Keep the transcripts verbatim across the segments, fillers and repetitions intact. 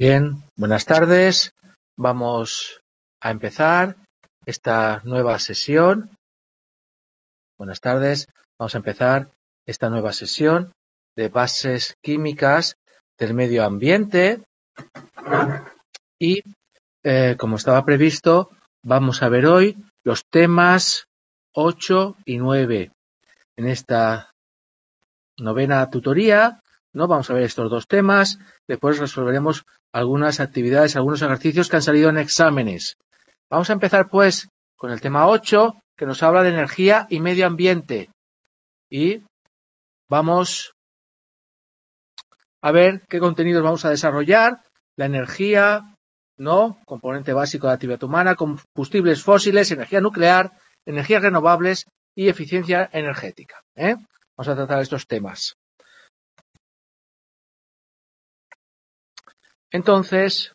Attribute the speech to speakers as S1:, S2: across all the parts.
S1: Bien, buenas tardes. Vamos a empezar esta nueva sesión. Buenas tardes. Vamos a empezar esta nueva sesión de bases químicas del medio ambiente. Y, eh, como estaba previsto, vamos a ver hoy los temas ocho y nueve. En esta novena tutoría, ¿no? Vamos a ver estos dos temas. Después resolveremos algunas actividades, algunos ejercicios que han salido en exámenes. Vamos a empezar, pues, con el tema ocho, que nos habla de energía y medio ambiente. Y vamos a ver qué contenidos vamos a desarrollar. La energía, ¿no? Componente básico de la actividad humana, combustibles fósiles, energía nuclear, energías renovables y eficiencia energética, ¿eh? Vamos a tratar estos temas. Entonces,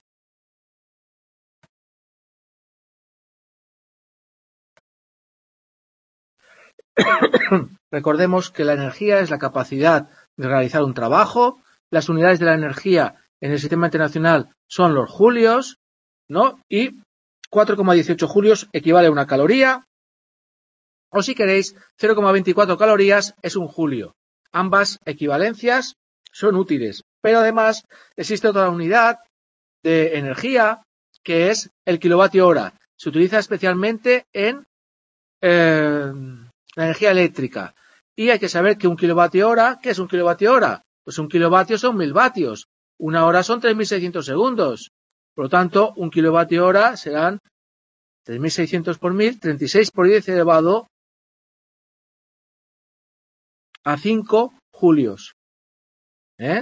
S1: recordemos que la energía es la capacidad de realizar un trabajo. Las unidades de la energía en el sistema internacional son los julios, ¿no? Y cuatro coma dieciocho julios equivale a una caloría. O si queréis, cero coma veinticuatro calorías es un julio. Ambas equivalencias son útiles. Pero además existe otra unidad de energía que es el kilovatio hora. Se utiliza especialmente en eh, la energía eléctrica. Y hay que saber que un kilovatio hora, ¿qué es un kilovatio hora? Pues un kilovatio son mil vatios. Una hora son tres mil seiscientos segundos. Por lo tanto, un kilovatio hora serán tres mil seiscientos por mil, treinta y seis por diez elevado a cinco julios. ¿Eh?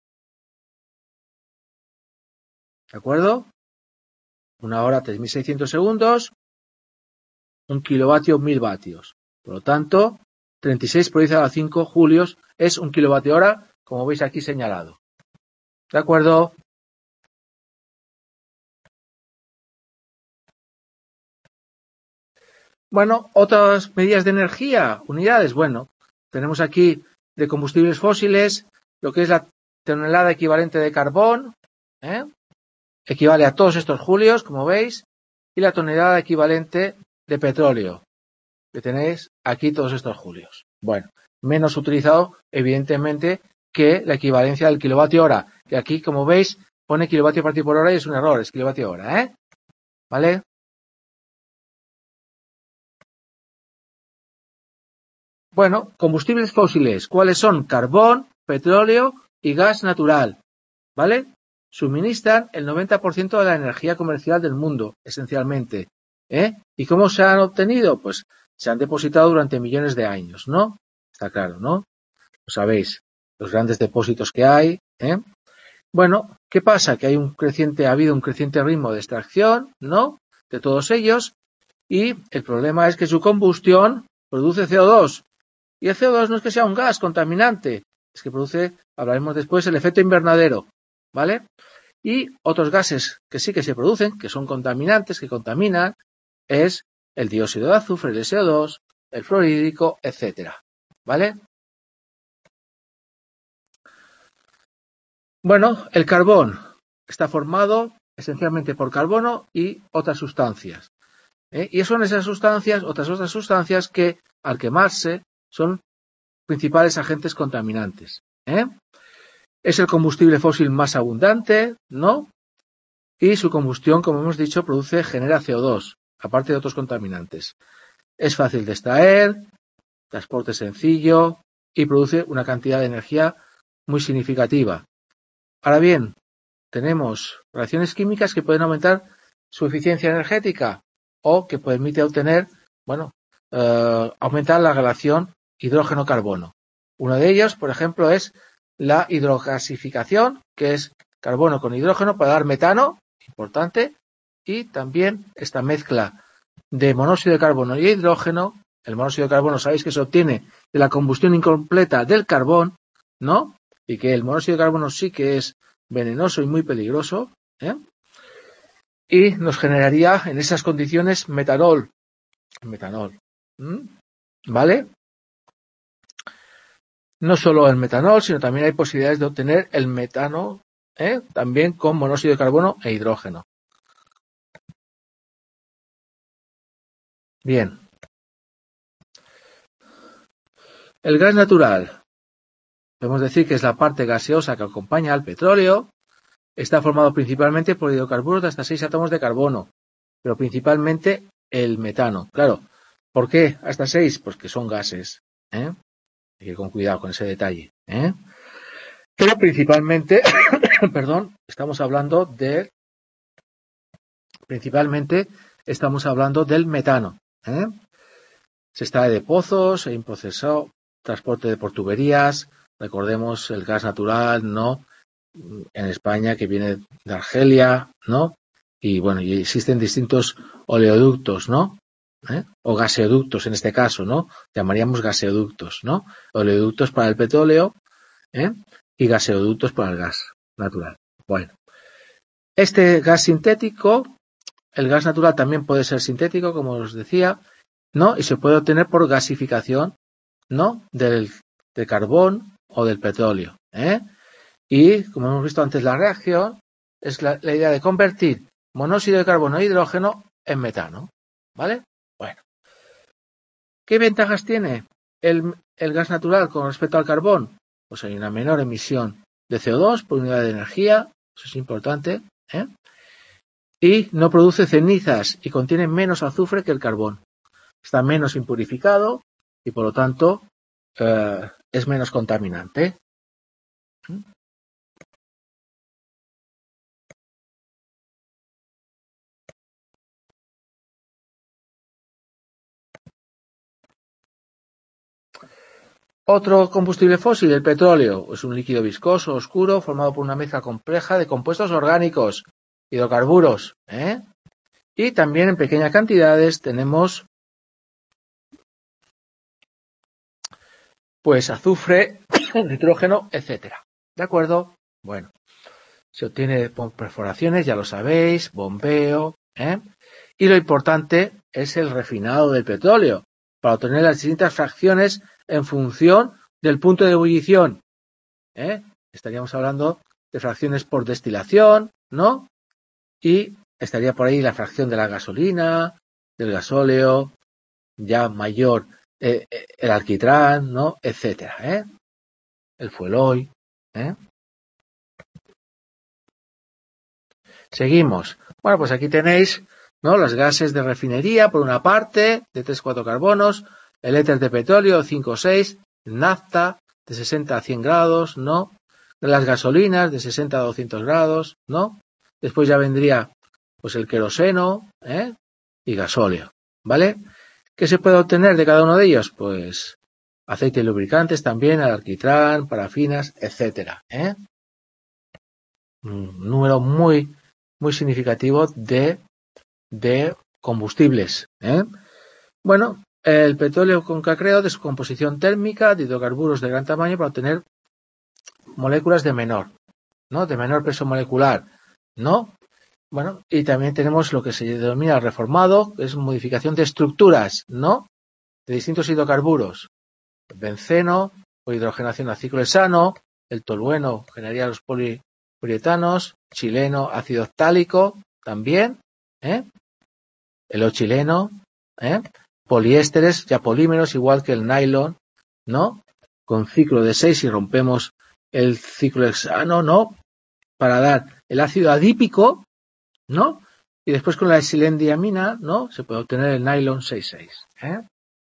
S1: ¿De acuerdo? Una hora, tres mil seiscientos segundos. Un kilovatio, mil vatios. Por lo tanto, treinta y seis por diez elevado a cinco julios es un kilovatio hora, como veis aquí señalado. ¿De acuerdo? Bueno, otras medidas de energía, unidades. Bueno, tenemos aquí de combustibles fósiles, lo que es la tonelada equivalente de carbón, ¿eh? Equivale a todos estos julios, como veis, y la tonelada equivalente de petróleo, que tenéis aquí todos estos julios. Bueno, menos utilizado, evidentemente, que la equivalencia del kilovatio hora, que aquí, como veis, pone kilovatio partido por hora y es un error, es kilovatio hora, ¿eh? ¿Vale? Bueno, combustibles fósiles, ¿cuáles son? Carbón, petróleo y gas natural, ¿vale? Suministran el noventa por ciento de la energía comercial del mundo, esencialmente, ¿eh? ¿Y cómo se han obtenido? Pues se han depositado durante millones de años, ¿no? Está claro, ¿no? Lo sabéis, los grandes depósitos que hay, ¿eh? Bueno, ¿qué pasa? Que hay un creciente, ha habido un creciente ritmo de extracción, ¿no? De todos ellos, y el problema es que su combustión produce C O dos. Y el C O dos no es que sea un gas contaminante, es que produce, hablaremos después, el efecto invernadero, ¿vale? Y otros gases que sí que se producen, que son contaminantes, que contaminan, es el dióxido de azufre, el C O dos, el fluorhídrico, etcétera, ¿vale? Bueno, el carbón está formado esencialmente por carbono y otras sustancias, ¿eh? Y son esas sustancias, otras otras sustancias que, al quemarse, son principales agentes contaminantes, ¿eh? Es el combustible fósil más abundante, ¿no? Y su combustión, como hemos dicho, produce, genera C O dos, aparte de otros contaminantes. Es fácil de extraer, transporte sencillo y produce una cantidad de energía muy significativa. Ahora bien, tenemos reacciones químicas que pueden aumentar su eficiencia energética o que permite obtener, bueno, eh, aumentar la relación hidrógeno-carbono. Uno de ellos, por ejemplo, es la hidrogasificación, que es carbono con hidrógeno para dar metano, importante, y también esta mezcla de monóxido de carbono y hidrógeno. El monóxido de carbono sabéis que se obtiene de la combustión incompleta del carbón, ¿no? Y que el monóxido de carbono sí que es venenoso y muy peligroso, ¿eh? Y nos generaría en esas condiciones metanol. Metanol. ¿Mm? ¿Vale? No solo el metanol, sino también hay posibilidades de obtener el metano ¿eh? También con monóxido de carbono e hidrógeno. Bien. El gas natural, podemos decir que es la parte gaseosa que acompaña al petróleo. Está formado principalmente por hidrocarburos de hasta seis átomos de carbono, pero principalmente el metano. Claro, ¿por qué hasta seis? Pues que son gases, ¿eh? Hay que ir con cuidado con ese detalle, ¿eh? Pero principalmente, perdón, estamos hablando de, principalmente estamos hablando del metano, ¿eh? Se extrae de pozos, e improcesado, transporte de por tuberías. Recordemos el gas natural, ¿no? En España, que viene de Argelia, ¿no? Y bueno, y existen distintos oleoductos, ¿no? ¿Eh? O gaseoductos en este caso, ¿no? Llamaríamos gaseoductos, ¿no? Oleoductos para el petróleo, ¿eh? Y gaseoductos para el gas natural. Bueno, este gas sintético, el gas natural también puede ser sintético, como os decía, ¿no? Y se puede obtener por gasificación, ¿no? Del, del carbón o del petróleo, ¿eh? Y, como hemos visto antes, la reacción es la, la idea de convertir monóxido de carbono e hidrógeno en metano, ¿vale? Bueno. ¿Qué ventajas tiene el, el gas natural con respecto al carbón? Pues hay una menor emisión de C O dos por unidad de energía, eso es importante, ¿eh? Y no produce cenizas y contiene menos azufre que el carbón. Está menos impurificado y, por lo tanto, eh, es menos contaminante. ¿Mm? Otro combustible fósil, el petróleo, es un líquido viscoso, oscuro, formado por una mezcla compleja de compuestos orgánicos, hidrocarburos, ¿eh? Y también en pequeñas cantidades tenemos pues azufre, nitrógeno, etcétera. ¿De acuerdo? Bueno, se obtiene por perforaciones, ya lo sabéis, bombeo, ¿eh? Y lo importante es el refinado del petróleo, para obtener las distintas fracciones en función del punto de ebullición, ¿eh? Estaríamos hablando de fracciones por destilación, ¿no? Y estaría por ahí la fracción de la gasolina, del gasóleo, ya mayor, eh, el alquitrán, ¿no? Etcétera, ¿eh? El fuel oil, ¿eh? Seguimos. Bueno, pues aquí tenéis, ¿no? Los gases de refinería, por una parte, de tres cuatro carbonos, el éter de petróleo, cinco seis, nafta, de sesenta a cien grados, ¿no? Las gasolinas, de sesenta a doscientos grados, ¿no? Después ya vendría, pues, el queroseno, ¿eh? Y gasóleo, ¿vale? ¿Qué se puede obtener de cada uno de ellos? Pues aceite y lubricantes también, alquitrán, parafinas, etcétera, ¿eh? Un número muy, muy significativo de, de combustibles, ¿eh? Bueno, el petróleo con cacreo de su composición térmica de hidrocarburos de gran tamaño para obtener moléculas de menor, ¿no? De menor peso molecular, ¿no? Bueno, y también tenemos lo que se denomina reformado, que es modificación de estructuras, ¿no? De distintos hidrocarburos. El benceno o hidrogenación a ciclo hexano, el tolueno generaría los poliuretanos, chileno, ácido octálico, también, ¿eh? El O-chileno, ¿eh? Poliésteres, ya polímeros, igual que el nylon, ¿no? Con ciclo de seis, si rompemos el ciclo hexano, ¿no? Para dar el ácido adípico, ¿no? Y después con la xilendiamina, ¿no? Se puede obtener el nylon seis seis, ¿eh?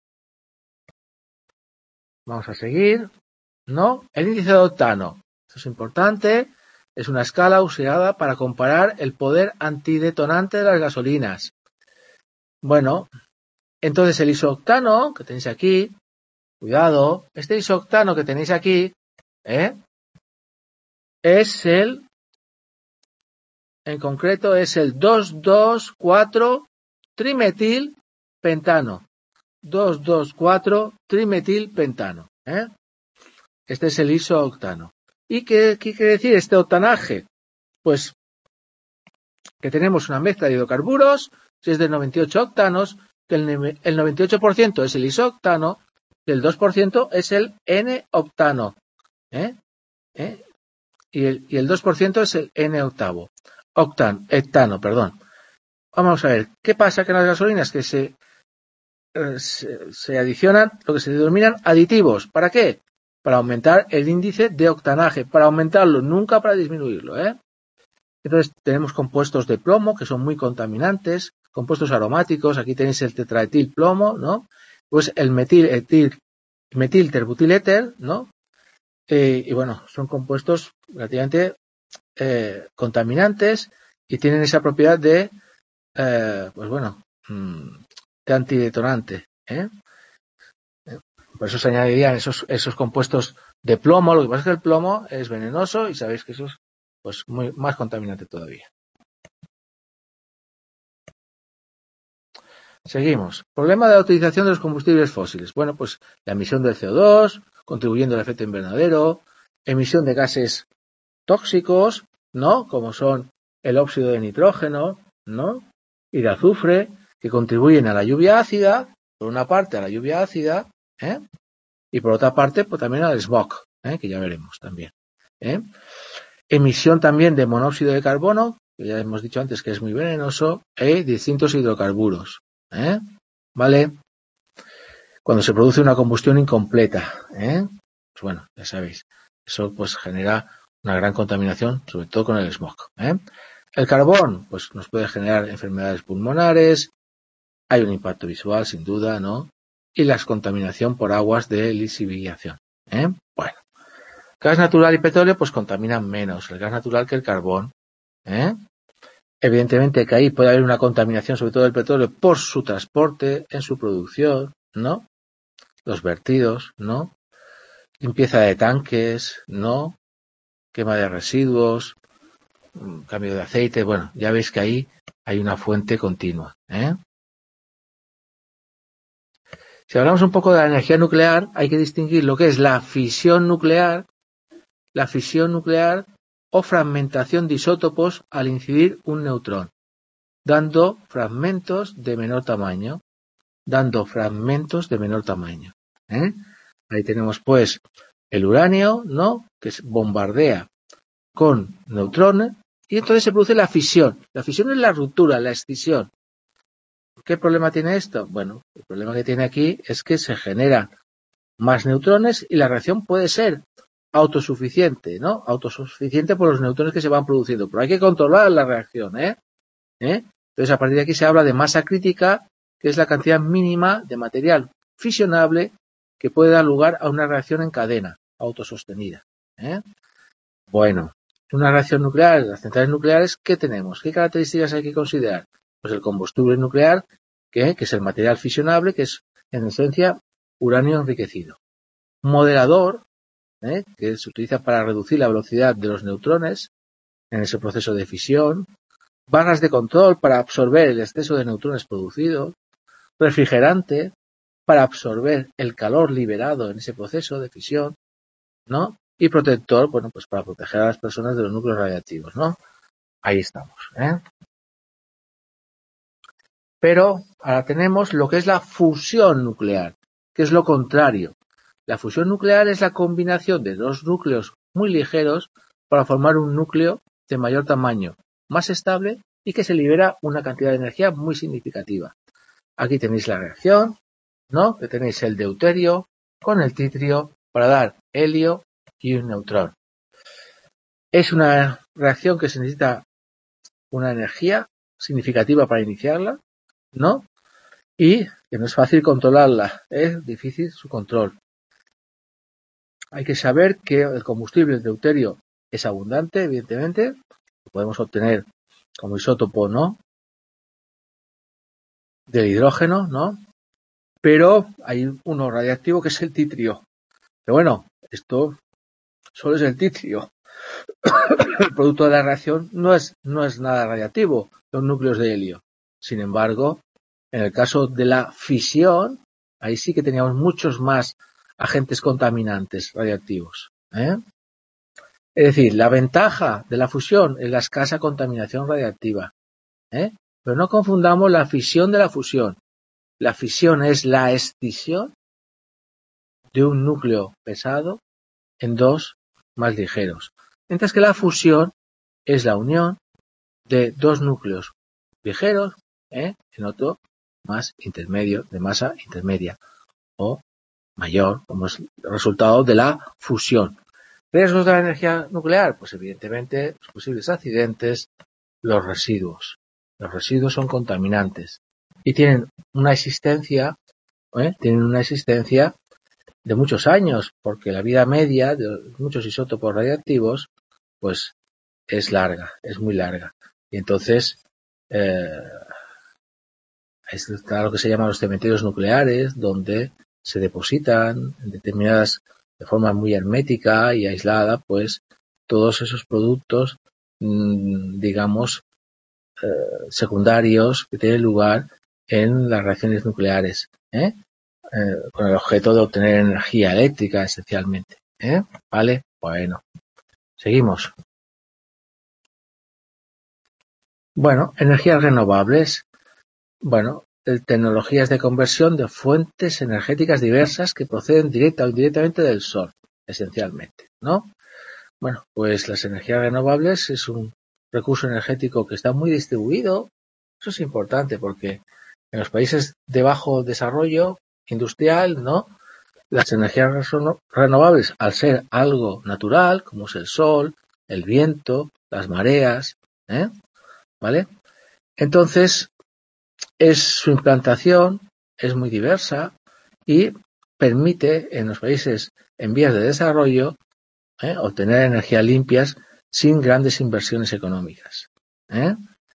S1: Vamos a seguir, ¿no? El índice de octano, esto es importante, es una escala usada para comparar el poder antidetonante de las gasolinas. Bueno, entonces el isooctano que tenéis aquí, cuidado, este isooctano que tenéis aquí, ¿eh? Es el, en concreto es el dos dos cuatro trimetilpentano. dos dos cuatro trimetilpentano, ¿eh? Este es el isooctano. ¿Y qué, qué quiere decir este octanaje? Pues que tenemos una mezcla de hidrocarburos, si es de noventa y ocho octanos, que el, el noventa y ocho por ciento es el isooctano y el dos por ciento es el N-octano, ¿eh? ¿Eh? y el, y el dos por ciento es el N octavo. Octan, hectano, perdón. Vamos a ver, ¿qué pasa con las gasolinas? Que se, eh, se, se adicionan lo que se denominan aditivos. ¿Para qué? Para aumentar el índice de octanaje, para aumentarlo, nunca para disminuirlo, ¿eh? Entonces tenemos compuestos de plomo que son muy contaminantes, compuestos aromáticos, aquí tenéis el tetraetil plomo, ¿no? Pues el metil etil, metil terbutiléter, ¿no? Eh, y bueno, son compuestos relativamente eh, contaminantes y tienen esa propiedad de, eh, pues bueno, de antidetonante, ¿eh? Por eso se añadirían esos, esos compuestos de plomo. Lo que pasa es que el plomo es venenoso y sabéis que eso es pues muy más contaminante todavía. Seguimos. Problema de la utilización de los combustibles fósiles. Bueno, pues la emisión del C O dos, contribuyendo al efecto invernadero, emisión de gases tóxicos, ¿no? Como son el óxido de nitrógeno, ¿no? Y de azufre, que contribuyen a la lluvia ácida, por una parte a la lluvia ácida, ¿eh? Y por otra parte, pues también al smog, ¿eh? Que ya veremos también, ¿eh? Emisión también de monóxido de carbono, que ya hemos dicho antes que es muy venenoso, y distintos hidrocarburos, ¿eh? ¿Vale? Cuando se produce una combustión incompleta, ¿eh? Pues bueno, ya sabéis, eso pues genera una gran contaminación, sobre todo con el smog, ¿eh? El carbón, pues nos puede generar enfermedades pulmonares, hay un impacto visual, sin duda, ¿no? Y la contaminación por aguas de lisificación, ¿eh? Bueno, gas natural y petróleo, pues contaminan menos el gas natural que el carbón, ¿eh? Evidentemente que ahí puede haber una contaminación, sobre todo del petróleo, por su transporte, en su producción, ¿no? Los vertidos, ¿no? Limpieza de tanques, ¿no? Quema de residuos, cambio de aceite, bueno, ya veis que ahí hay una fuente continua, ¿eh? Si hablamos un poco de la energía nuclear, hay que distinguir lo que es la fisión nuclear, la fisión nuclear o fragmentación de isótopos al incidir un neutrón, dando fragmentos de menor tamaño, dando fragmentos de menor tamaño, ¿eh? Ahí tenemos pues el uranio, ¿no? Que se bombardea con neutrones y entonces se produce la fisión. La fisión es la ruptura, la escisión. ¿Qué problema tiene esto? Bueno, el problema que tiene aquí es que se generan más neutrones y la reacción puede ser autosuficiente, ¿no? Autosuficiente por los neutrones que se van produciendo, pero hay que controlar la reacción, ¿eh? ¿Eh? Entonces, a partir de aquí se habla de masa crítica, que es la cantidad mínima de material fisionable que puede dar lugar a una reacción en cadena autosostenida, ¿eh? Bueno, una reacción nuclear, las centrales nucleares, ¿qué tenemos? ¿Qué características hay que considerar? Pues el combustible nuclear, que, que es el material fisionable, que es en esencia uranio enriquecido. Moderador, ¿eh? Que se utiliza para reducir la velocidad de los neutrones en ese proceso de fisión. Barras de control para absorber el exceso de neutrones producidos. Refrigerante para absorber el calor liberado en ese proceso de fisión, ¿no? Y protector, bueno, pues para proteger a las personas de los núcleos radiactivos, ¿no? Ahí estamos, ¿eh? Pero ahora tenemos lo que es la fusión nuclear, que es lo contrario. La fusión nuclear es la combinación de dos núcleos muy ligeros para formar un núcleo de mayor tamaño, más estable y que se libera una cantidad de energía muy significativa. Aquí tenéis la reacción, ¿no? Que tenéis el deuterio con el tritio para dar helio y un neutrón. Es una reacción que se necesita una energía significativa para iniciarla, ¿no? Y que no es fácil controlarla, es difícil su control. Hay que saber que el combustible el deuterio es abundante, evidentemente, lo podemos obtener como isótopo, ¿no? Del hidrógeno, ¿no? Pero hay uno radiactivo que es el titrio. Pero bueno, esto solo es el titrio. El producto de la reacción no es, no es nada radiactivo, son núcleos de helio. Sin embargo, en el caso de la fisión, ahí sí que teníamos muchos más agentes contaminantes radiactivos, ¿eh? Es decir, la ventaja de la fusión es la escasa contaminación radiactiva, ¿eh? Pero no confundamos la fisión de la fusión. La fisión es la escisión de un núcleo pesado en dos más ligeros. Mientras que la fusión es la unión de dos núcleos ligeros, ¿eh? en otro más intermedio, de masa intermedia o mayor, como es el resultado de la fusión. ¿Riesgos de la energía nuclear? Pues evidentemente los posibles accidentes, los residuos. Los residuos son contaminantes y tienen una existencia, ¿eh? tienen una existencia de muchos años, porque la vida media de muchos isótopos radiactivos, pues es larga, es muy larga. Y entonces eh, está lo que se llaman los cementerios nucleares, donde se depositan en determinadas, de forma muy hermética y aislada, pues todos esos productos, mmm, digamos, eh, secundarios que tienen lugar en las reacciones nucleares, ¿eh? Eh, con el objeto de obtener energía eléctrica esencialmente, ¿eh? ¿Vale? Bueno, seguimos. Bueno, energías renovables. Bueno, tecnologías de conversión de fuentes energéticas diversas que proceden directa o indirectamente del sol, esencialmente, ¿no? Bueno, pues las energías renovables es un recurso energético que está muy distribuido. Eso es importante porque en los países de bajo desarrollo industrial, ¿no? Las energías renovables, al ser algo natural, como es el sol, el viento, las mareas, ¿eh? ¿Vale? Entonces, es su implantación es muy diversa y permite en los países en vías de desarrollo ¿eh? obtener energías limpias sin grandes inversiones económicas. ¿eh?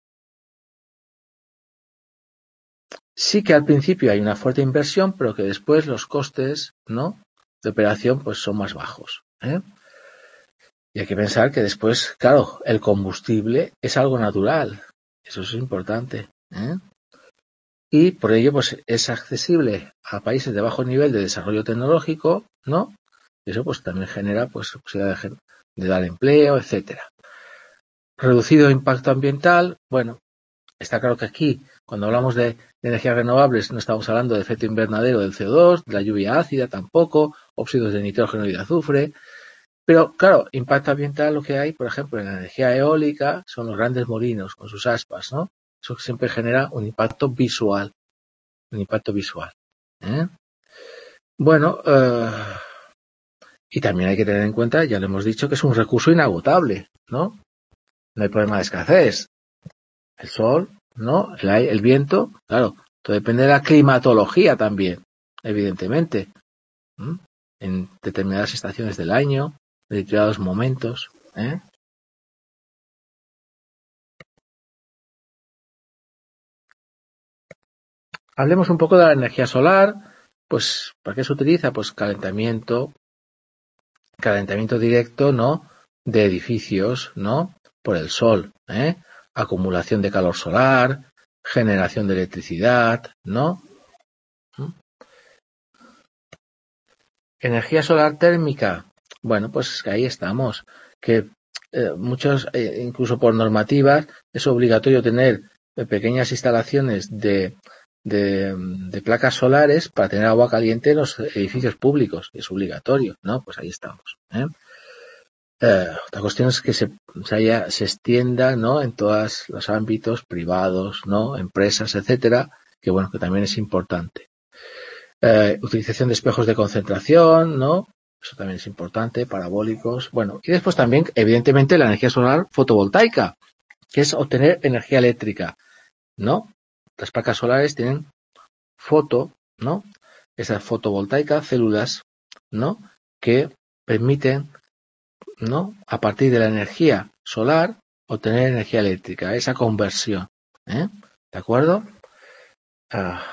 S1: Sí que al principio hay una fuerte inversión, pero que después los costes, ¿no? de operación pues son más bajos. ¿eh? Y hay que pensar que después, claro, el combustible es algo natural. Eso es importante. ¿eh? Y por ello pues es accesible a países de bajo nivel de desarrollo tecnológico, ¿no? Y eso pues también genera pues posibilidad de, de dar empleo, etcétera. Reducido impacto ambiental, bueno, está claro que aquí cuando hablamos de, de energías renovables no estamos hablando de efecto invernadero del C O dos, de la lluvia ácida tampoco, óxidos de nitrógeno y de azufre, pero claro, impacto ambiental lo que hay, por ejemplo, en la energía eólica son los grandes molinos con sus aspas, ¿no? Eso siempre genera un impacto visual. Un impacto visual. ¿eh? Bueno, eh, y también hay que tener en cuenta, ya lo hemos dicho, que es un recurso inagotable, ¿no? No hay problema de escasez. El sol, ¿no? El, el viento, claro, todo depende de la climatología también, evidentemente. ¿Mm? En determinadas estaciones del año, en determinados momentos. ¿eh? Hablemos un poco de la energía solar. Pues, ¿para qué se utiliza? Pues calentamiento, calentamiento directo, ¿no? De edificios, ¿no? Por el sol, ¿eh? Acumulación de calor solar, generación de electricidad, ¿no? ¿Mm? Energía solar térmica. Bueno, pues ahí estamos. Que eh, muchos, eh, incluso por normativas, es obligatorio tener eh, pequeñas instalaciones de, de, de placas solares para tener agua caliente en los edificios públicos. Es obligatorio, ¿no? Pues ahí estamos. ¿eh? Eh, otra cuestión es que se, se, haya, se extienda, ¿no? En todos los ámbitos privados, ¿no? Empresas, etcétera, que bueno, que también es importante. Eh, utilización de espejos de concentración, ¿no? Eso también es importante, parabólicos. Bueno, y después también, evidentemente, la energía solar fotovoltaica, que es obtener energía eléctrica, ¿no? Las placas solares tienen foto, ¿no? Esas fotovoltaicas, células, ¿no? Que permiten, ¿no? A partir de la energía solar, obtener energía eléctrica, esa conversión. ¿eh? ¿De acuerdo? Ah,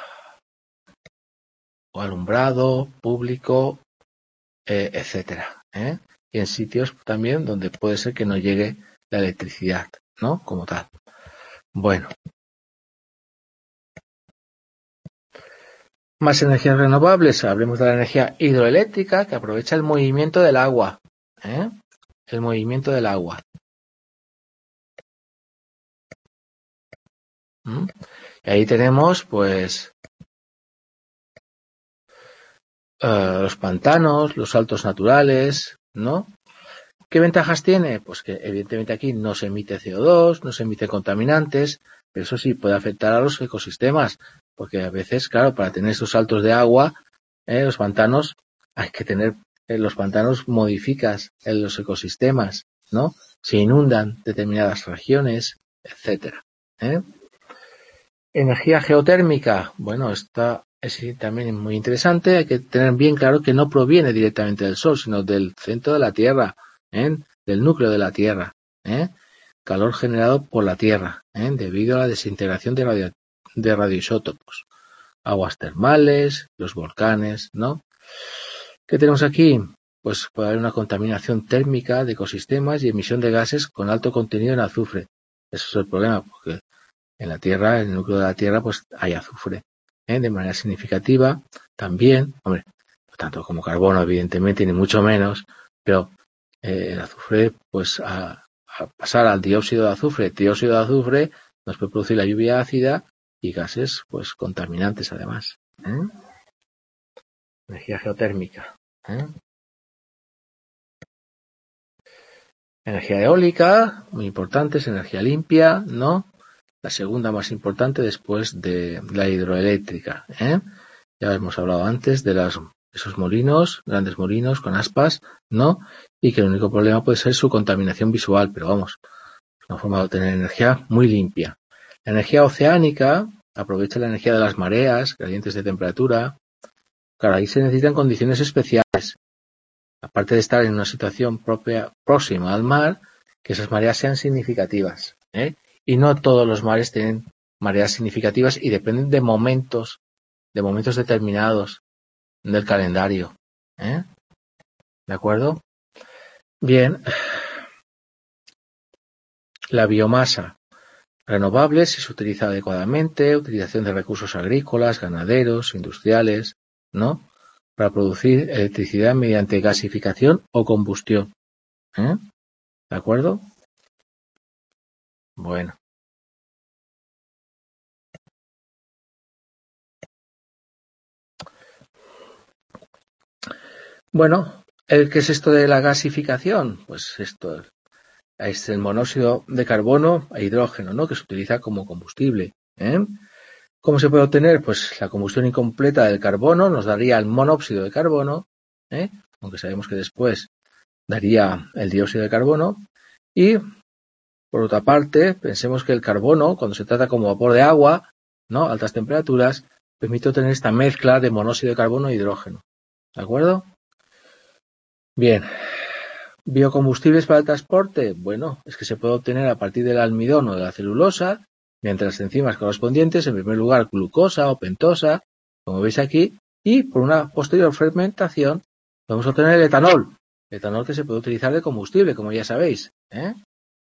S1: o alumbrado público, eh, etcétera. ¿eh? Y en sitios también donde puede ser que no llegue la electricidad, ¿no? Como tal. Bueno. Más energías renovables. Hablemos de la energía hidroeléctrica que aprovecha el movimiento del agua. ¿eh? El movimiento del agua. ¿Mm? Y ahí tenemos, pues, uh, los pantanos, los saltos naturales, ¿no? ¿Qué ventajas tiene? Pues que evidentemente aquí no se emite C O dos, no se emite contaminantes, pero eso sí puede afectar a los ecosistemas, porque a veces, claro, para tener esos saltos de agua, eh, los pantanos, hay que tener, eh, los pantanos modificas en los ecosistemas, ¿no? Se inundan determinadas regiones, etcétera. ¿eh? Energía geotérmica, bueno, esta es también muy interesante. Hay que tener bien claro que no proviene directamente del Sol, sino del centro de la Tierra, ¿eh? del núcleo de la Tierra. ¿eh? Calor generado por la Tierra, ¿eh? debido a la desintegración de, radio, de radioisótopos. Aguas termales, los volcanes, ¿no? ¿Qué tenemos aquí? Pues puede haber una contaminación térmica de ecosistemas y emisión de gases con alto contenido en azufre. Eso es el problema, porque en la Tierra, en el núcleo de la Tierra, pues hay azufre, ¿eh? de manera significativa. También, hombre, no tanto como carbono, evidentemente, ni mucho menos, pero eh, el azufre, pues a, a pasar al dióxido de azufre, dióxido de azufre nos puede producir la lluvia ácida y gases, pues contaminantes además. ¿eh? Energía geotérmica. ¿eh? Energía eólica, muy importante, es energía limpia, ¿no? La segunda más importante después de la hidroeléctrica. ¿eh? Ya hemos hablado antes de las, esos molinos, grandes molinos con aspas, ¿no? Y que el único problema puede ser su contaminación visual, pero vamos, es una forma de obtener energía muy limpia. La energía oceánica aprovecha la energía de las mareas, gradientes de temperatura. Claro, ahí se necesitan condiciones especiales. Aparte de estar en una situación propia, próxima al mar, que esas mareas sean significativas. ¿eh? Y no todos los mares tienen mareas significativas y dependen de momentos, de momentos determinados del calendario. ¿eh? ¿De acuerdo? Bien. La biomasa renovable, si se utiliza adecuadamente, utilización de recursos agrícolas, ganaderos, industriales, ¿no? Para producir electricidad mediante gasificación o combustión. ¿eh? ¿De acuerdo? Bueno. Bueno, ¿el qué es esto de la gasificación? Pues esto es el monóxido de carbono e hidrógeno, ¿no? Que se utiliza como combustible. ¿eh? ¿Cómo se puede obtener? Pues la combustión incompleta del carbono nos daría el monóxido de carbono, ¿eh? aunque sabemos que después daría el dióxido de carbono. Y, por otra parte, pensemos que el carbono, cuando se trata como vapor de agua, ¿no? a altas temperaturas, permite obtener esta mezcla de monóxido de carbono e hidrógeno. ¿De acuerdo? Bien. ¿Biocombustibles para el transporte? Bueno, es que se puede obtener a partir del almidón o de la celulosa, mediante las enzimas correspondientes, en primer lugar glucosa o pentosa, como veis aquí, y por una posterior fermentación podemos obtener el etanol, el etanol que se puede utilizar de combustible, como ya sabéis. ¿eh?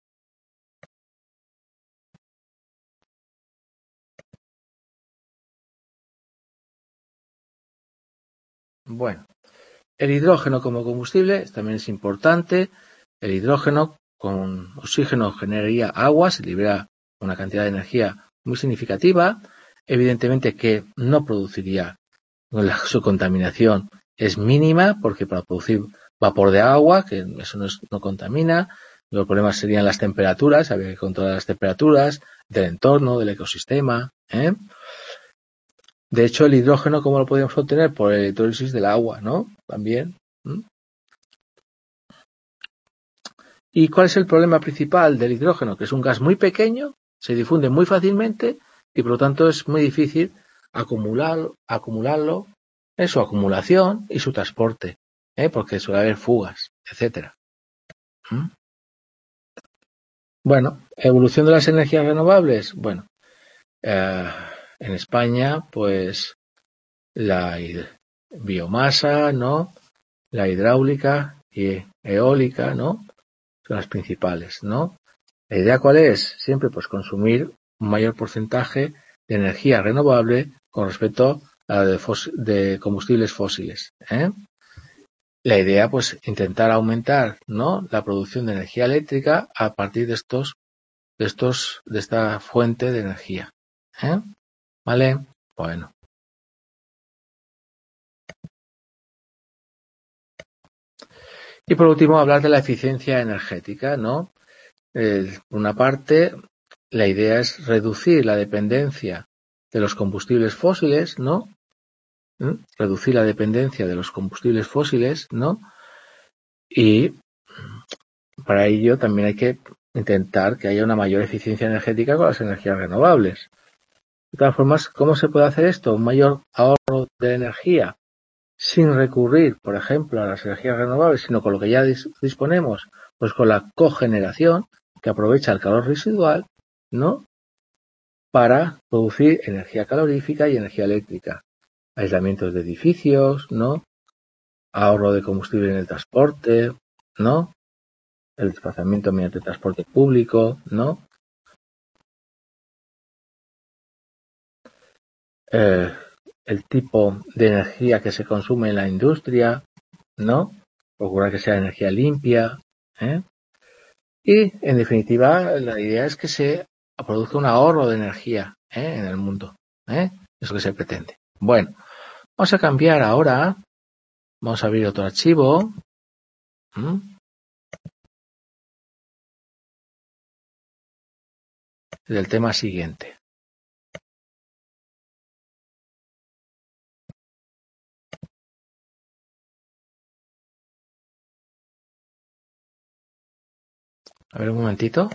S1: Bueno, el hidrógeno como combustible también es importante. El hidrógeno con oxígeno generaría agua, se libera una cantidad de energía muy significativa. Evidentemente que no produciría, la, su contaminación es mínima porque para producir vapor de agua, que eso no, es, no contamina, los problemas serían las temperaturas, habría que controlar las temperaturas del entorno, del ecosistema. ¿eh? De hecho, el hidrógeno, ¿cómo lo podríamos obtener? Por el electrólisis del agua, ¿no? También. ¿Mm? ¿Y cuál es el problema principal del hidrógeno? Que es un gas muy pequeño, se difunde muy fácilmente y por lo tanto es muy difícil acumular, acumularlo, en su acumulación y su transporte, ¿eh? porque suele haber fugas, etcétera. ¿Mm? Bueno, evolución de las energías renovables. Bueno, eh, en España, pues la biomasa, ¿no? La hidráulica y eólica, ¿no? Son las principales, ¿no? La idea cuál es? Siempre pues consumir un mayor porcentaje de energía renovable con respecto a la de, fos- de combustibles fósiles. ¿eh? La idea pues intentar aumentar, ¿no? la producción de energía eléctrica a partir de estos, de estos, de esta fuente de energía. ¿eh? ¿Vale? Bueno. Y por último, hablar de la eficiencia energética, ¿no? Eh, por una parte, la idea es reducir la dependencia de los combustibles fósiles, ¿no? ¿Mm? Reducir la dependencia de los combustibles fósiles, ¿no? Y para ello también hay que intentar que haya una mayor eficiencia energética con las energías renovables. De todas formas, ¿cómo se puede hacer esto? Un mayor ahorro de energía sin recurrir, por ejemplo, a las energías renovables, sino con lo que ya dis disponemos, pues con la cogeneración, que aprovecha el calor residual, ¿no? Para producir energía calorífica y energía eléctrica. Aislamientos de edificios, ¿no? Ahorro de combustible en el transporte, ¿no? El desplazamiento mediante transporte público, ¿no? Eh, el tipo de energía que se consume en la industria, ¿no? Procurar que sea energía limpia, ¿eh? Y, en definitiva, la idea es que se produzca un ahorro de energía, ¿eh? En el mundo, ¿eh? Es lo que se pretende. Bueno, vamos a cambiar ahora. Vamos a abrir otro archivo. ¿Mm? Del tema siguiente. A ver un momentito.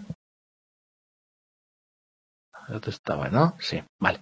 S1: El otro estaba, ¿no? Sí, vale.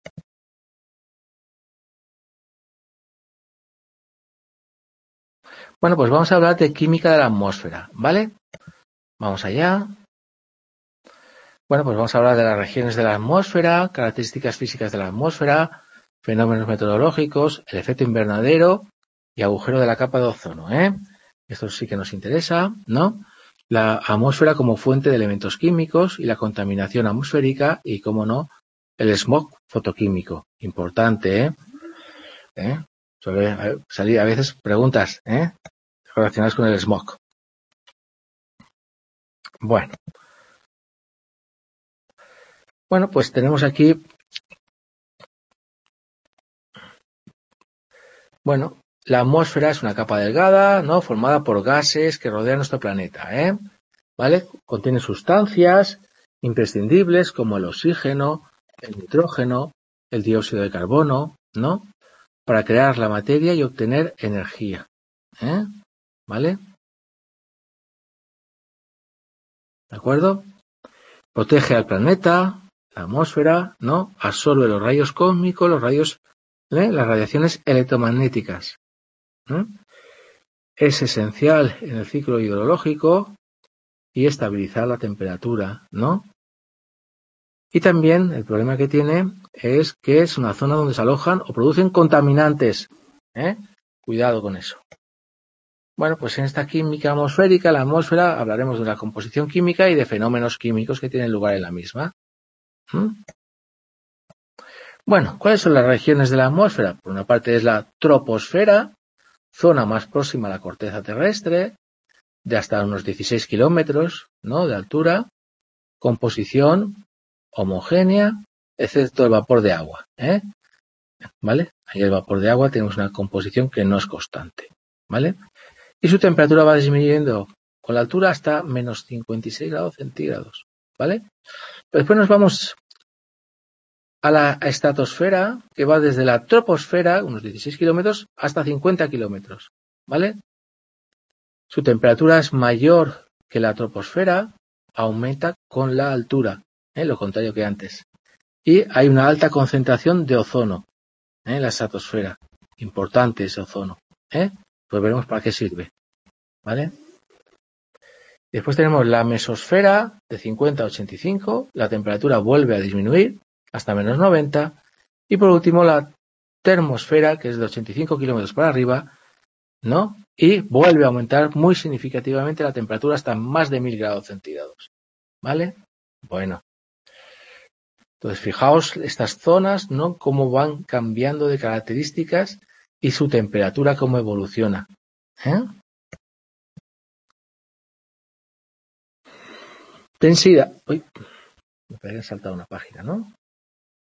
S1: Bueno, pues vamos a hablar de química de la atmósfera, ¿vale? Vamos allá. Bueno, pues vamos a hablar de las regiones de la atmósfera, características físicas de la atmósfera, fenómenos meteorológicos, el efecto invernadero y agujero de la capa de ozono, ¿eh? Esto sí que nos interesa, ¿no? La atmósfera como fuente de elementos químicos y la contaminación atmosférica y, como no, el smog fotoquímico. Importante, ¿eh? ¿Eh? Suele salir a veces preguntas, ¿eh? Relacionadas con el smog. Bueno. Bueno, pues tenemos aquí, bueno, la atmósfera es una capa delgada, ¿no? Formada por gases que rodean nuestro planeta, ¿eh? ¿Vale? Contiene sustancias imprescindibles como el oxígeno, el nitrógeno, el dióxido de carbono, ¿no? Para crear la materia y obtener energía, ¿eh? ¿Vale? ¿De acuerdo? Protege al planeta, la atmósfera, ¿no? Absorbe los rayos cósmicos, los rayos, ¿eh? Las radiaciones electromagnéticas, ¿eh? Es esencial en el ciclo hidrológico y estabilizar la temperatura, ¿no? Y también el problema que tiene es que es una zona donde se alojan o producen contaminantes, ¿eh? Cuidado con eso. Bueno, pues en esta química atmosférica, la atmósfera, hablaremos de la composición química y de fenómenos químicos que tienen lugar en la misma. ¿Mm? Bueno, ¿cuáles son las regiones de la atmósfera? Por una parte es la troposfera, zona más próxima a la corteza terrestre, de hasta unos dieciséis kilómetros, ¿no? De altura, composición homogénea, excepto el vapor de agua, ¿eh? ¿Vale? Ahí el vapor de agua tenemos una composición que no es constante, ¿vale? Y su temperatura va disminuyendo con la altura hasta menos cincuenta y seis grados centígrados, ¿vale? Pero después nos vamos a la estratosfera, que va desde la troposfera, unos dieciséis kilómetros, hasta cincuenta kilómetros, ¿vale? Su temperatura es mayor que la troposfera, aumenta con la altura, ¿eh? Lo contrario que antes. Y hay una alta concentración de ozono, ¿eh? En la estratosfera. Importante ese ozono, ¿eh? Pues veremos para qué sirve, ¿vale? Después tenemos la mesosfera de cincuenta a ochenta y cinco, la temperatura vuelve a disminuir hasta menos noventa, y por último la termosfera, que es de ochenta y cinco kilómetros para arriba, ¿no? Y vuelve a aumentar muy significativamente la temperatura hasta más de mil grados centígrados, ¿vale? Bueno, entonces fijaos estas zonas, ¿no? Cómo van cambiando de características y su temperatura cómo evoluciona, ¿eh? Densidad. Uy, me parece que he saltado una página, ¿no?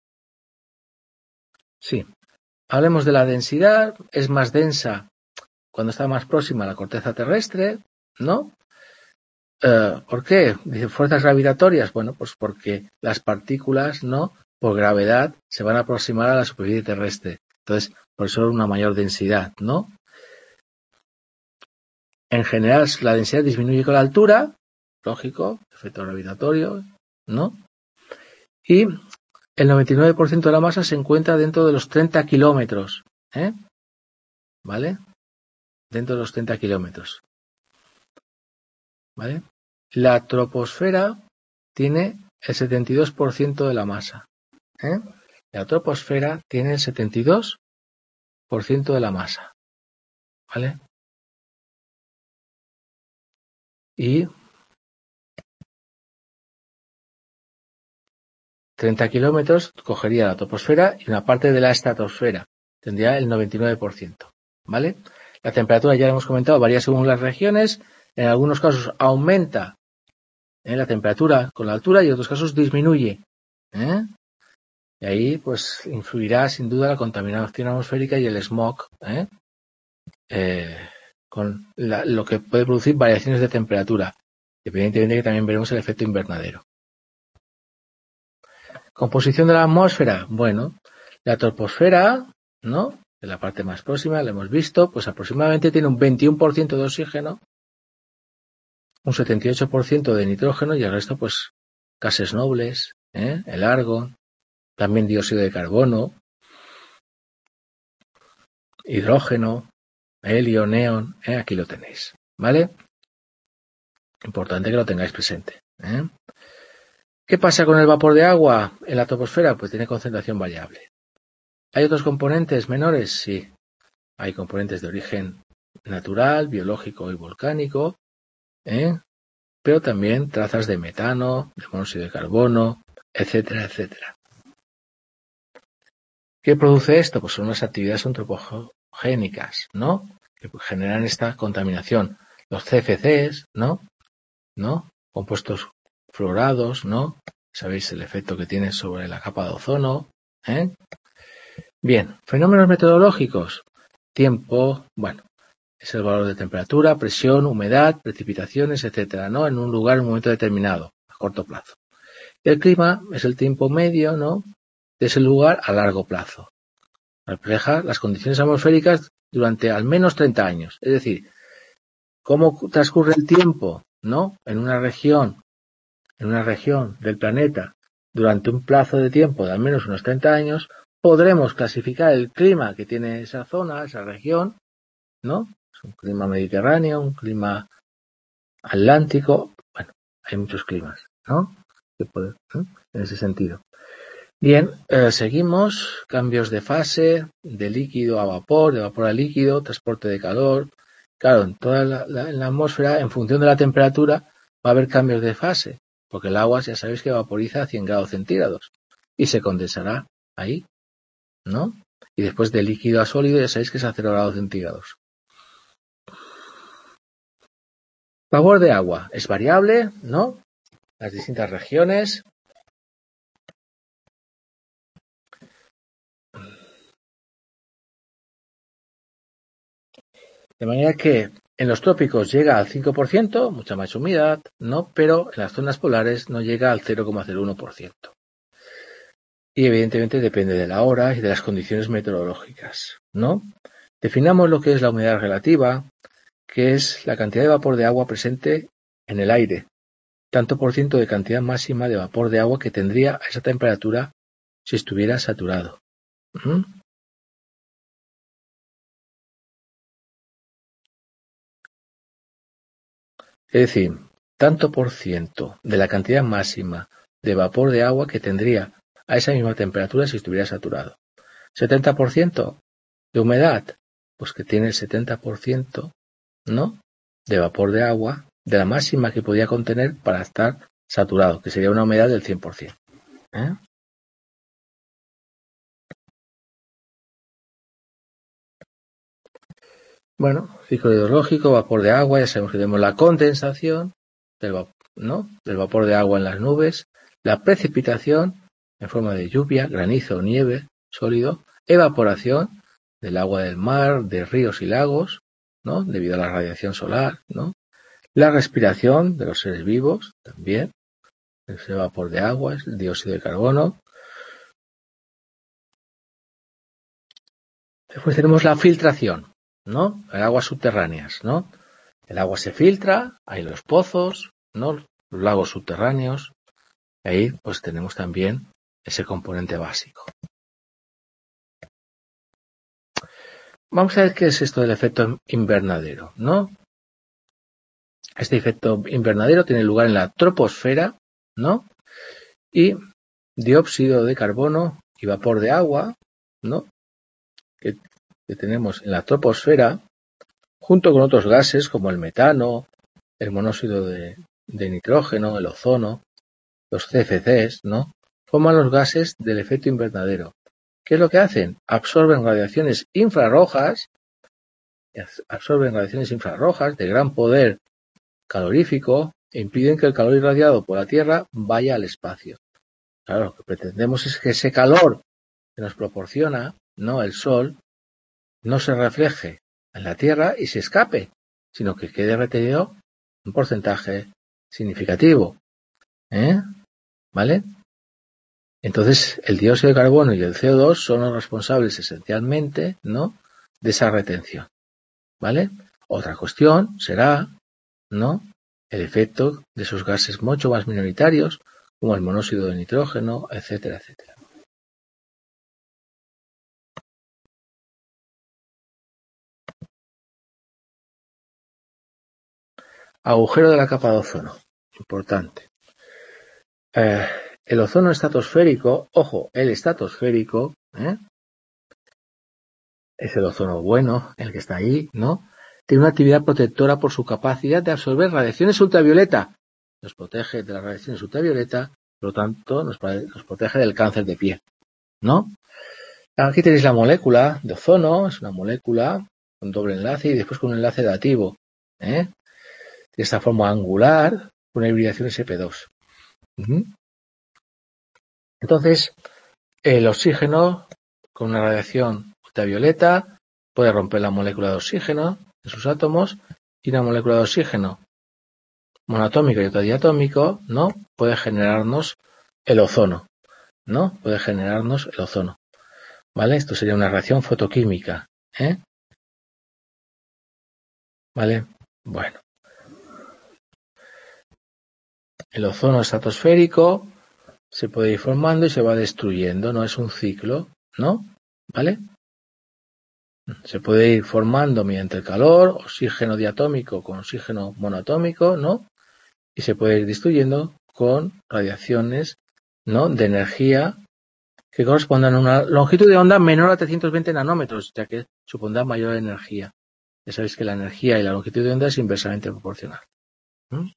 S1: Sí. Hablemos de la densidad. Es más densa cuando está más próxima a la corteza terrestre, ¿no? Eh, ¿Por qué? Dice, fuerzas gravitatorias. Bueno, pues porque las partículas, ¿no? Por gravedad se van a aproximar a la superficie terrestre. Entonces, por eso una mayor densidad, ¿no? En general, la densidad disminuye con la altura, lógico, efecto gravitatorio, ¿no? Y el noventa y nueve por ciento de la masa se encuentra dentro de los treinta kilómetros, ¿eh? ¿Vale? Dentro de los treinta kilómetros. ¿Vale? La troposfera tiene el setenta y dos por ciento de la masa. ¿eh? La troposfera tiene el setenta y dos por ciento de la masa. ¿Vale? Y treinta kilómetros cogería la troposfera y una parte de la estratosfera. Tendría el noventa y nueve por ciento. ¿Vale? La temperatura, ya lo hemos comentado, varía según las regiones. En algunos casos aumenta ¿eh? la temperatura con la altura y en otros casos disminuye. ¿eh? Y ahí pues influirá sin duda la contaminación atmosférica y el smog, ¿eh? Eh, con la, lo que puede producir variaciones de temperatura. Evidentemente que también veremos el efecto invernadero. Composición de la atmósfera. Bueno, la troposfera, ¿no? De la parte más próxima, la hemos visto, pues aproximadamente tiene un veintiuno por ciento de oxígeno, un setenta y ocho por ciento de nitrógeno y el resto, pues, gases nobles, ¿eh? El argón, también dióxido de carbono, hidrógeno, helio, neón, ¿eh? Aquí lo tenéis, ¿vale? Importante que lo tengáis presente, ¿eh? ¿Qué pasa con el vapor de agua en la troposfera? Pues tiene concentración variable. ¿Hay otros componentes menores? Sí. Hay componentes de origen natural, biológico y volcánico, ¿eh? Pero también trazas de metano, de monóxido de carbono, etcétera, etcétera. ¿Qué produce esto? Pues son las actividades antropogénicas, ¿no? Que generan esta contaminación. Los C F Cs, ¿no? ¿No? Compuestos fluorados, ¿no? Sabéis el efecto que tiene sobre la capa de ozono, ¿eh? Bien, fenómenos meteorológicos. Tiempo, bueno, es el valor de temperatura, presión, humedad, precipitaciones, etcétera, ¿no? En un lugar, en un momento determinado, a corto plazo. El clima es el tiempo medio, ¿no? De ese lugar a largo plazo. Refleja las condiciones atmosféricas durante al menos treinta años. Es decir, cómo transcurre el tiempo, ¿no? En una región, en una región del planeta durante un plazo de tiempo de al menos unos treinta años, podremos clasificar el clima que tiene esa zona, esa región, ¿no? Es un clima mediterráneo, un clima atlántico, bueno, hay muchos climas, ¿no? Que puede, ¿eh? En ese sentido. Bien, eh, seguimos, cambios de fase, de líquido a vapor, de vapor a líquido, transporte de calor. Claro, en toda la, la, en la atmósfera, en función de la temperatura, va a haber cambios de fase, porque el agua ya sabéis que vaporiza a cien grados centígrados y se condensará ahí, ¿no? Y después de líquido a sólido ya sabéis que es a cero grados centígrados. Vapor de agua es variable, ¿no? Las distintas regiones. De manera que en los trópicos llega al cinco por ciento, mucha más humedad, ¿no? Pero en las zonas polares no llega al cero coma cero uno por ciento. Y evidentemente depende de la hora y de las condiciones meteorológicas, ¿no? Definamos lo que es la humedad relativa, que es la cantidad de vapor de agua presente en el aire, tanto por ciento de cantidad máxima de vapor de agua que tendría a esa temperatura si estuviera saturado. ¿Mm? Es decir, tanto por ciento de la cantidad máxima de vapor de agua que tendría a esa misma temperatura si estuviera saturado. setenta por ciento de humedad, pues que tiene el setenta por ciento, ¿no? De vapor de agua, de la máxima que podía contener para estar saturado, que sería una humedad del cien por ciento. ¿eh? Bueno, ciclo hidrológico, vapor de agua, ya sabemos que tenemos la condensación del, va ¿no? del vapor de agua en las nubes, la precipitación en forma de lluvia, granizo o nieve sólido, evaporación del agua del mar, de ríos y lagos, ¿no? Debido a la radiación solar, ¿no? La respiración de los seres vivos, también. Ese vapor de agua, el dióxido de carbono. Después tenemos la filtración, ¿no? En aguas subterráneas, ¿no? El agua se filtra, hay los pozos, ¿no? Los lagos subterráneos. Y ahí pues tenemos también ese componente básico. Vamos a ver qué es esto del efecto invernadero, ¿no? Este efecto invernadero tiene lugar en la troposfera, ¿no? Y dióxido de carbono y vapor de agua, ¿no? Que, que tenemos en la troposfera, junto con otros gases como el metano, el monóxido de, de nitrógeno, el ozono, los C F Cs, ¿no? Forman los gases del efecto invernadero. ¿Qué es lo que hacen? Absorben radiaciones infrarrojas, absorben radiaciones infrarrojas de gran poder calorífico e impiden que el calor irradiado por la Tierra vaya al espacio. Claro, lo que pretendemos es que ese calor que nos proporciona, ¿no?, el Sol, no se refleje en la Tierra y se escape, sino que quede retenido un porcentaje significativo. ¿Eh? ¿Vale? Entonces, el dióxido de carbono y el C O dos son los responsables esencialmente, ¿no?, de esa retención. ¿Vale? Otra cuestión será, ¿no?, el efecto de esos gases mucho más minoritarios, como el monóxido de nitrógeno, etcétera, etcétera. Agujero de la capa de ozono. Importante. Eh, el ozono estratosférico, ojo, el estratosférico, ¿eh?, es el ozono bueno, el que está ahí, ¿no? Tiene una actividad protectora por su capacidad de absorber radiaciones ultravioleta. Nos protege de las radiaciones ultravioleta, por lo tanto, nos, nos protege del cáncer de piel, ¿no? Aquí tenéis la molécula de ozono, es una molécula con doble enlace y después con un enlace dativo, ¿eh?, de esta forma angular, con una hibridación S P dos. Uh-huh. Entonces, el oxígeno, con una radiación ultravioleta, puede romper la molécula de oxígeno de sus átomos, y una molécula de oxígeno monoatómico y otro diatómico, ¿no?, puede generarnos el ozono, ¿no? Puede generarnos el ozono. ¿Vale? Esto sería una reacción fotoquímica, ¿eh? ¿Vale? Bueno. El ozono estratosférico se puede ir formando y se va destruyendo, no es un ciclo, ¿no? ¿Vale? Se puede ir formando mediante el calor, oxígeno diatómico con oxígeno monoatómico, ¿no? Y se puede ir destruyendo con radiaciones, ¿no?, de energía que correspondan a una longitud de onda menor a trescientos veinte nanómetros, ya que supondrá mayor energía. Ya sabéis que la energía y la longitud de onda es inversamente proporcional. ¿Mm?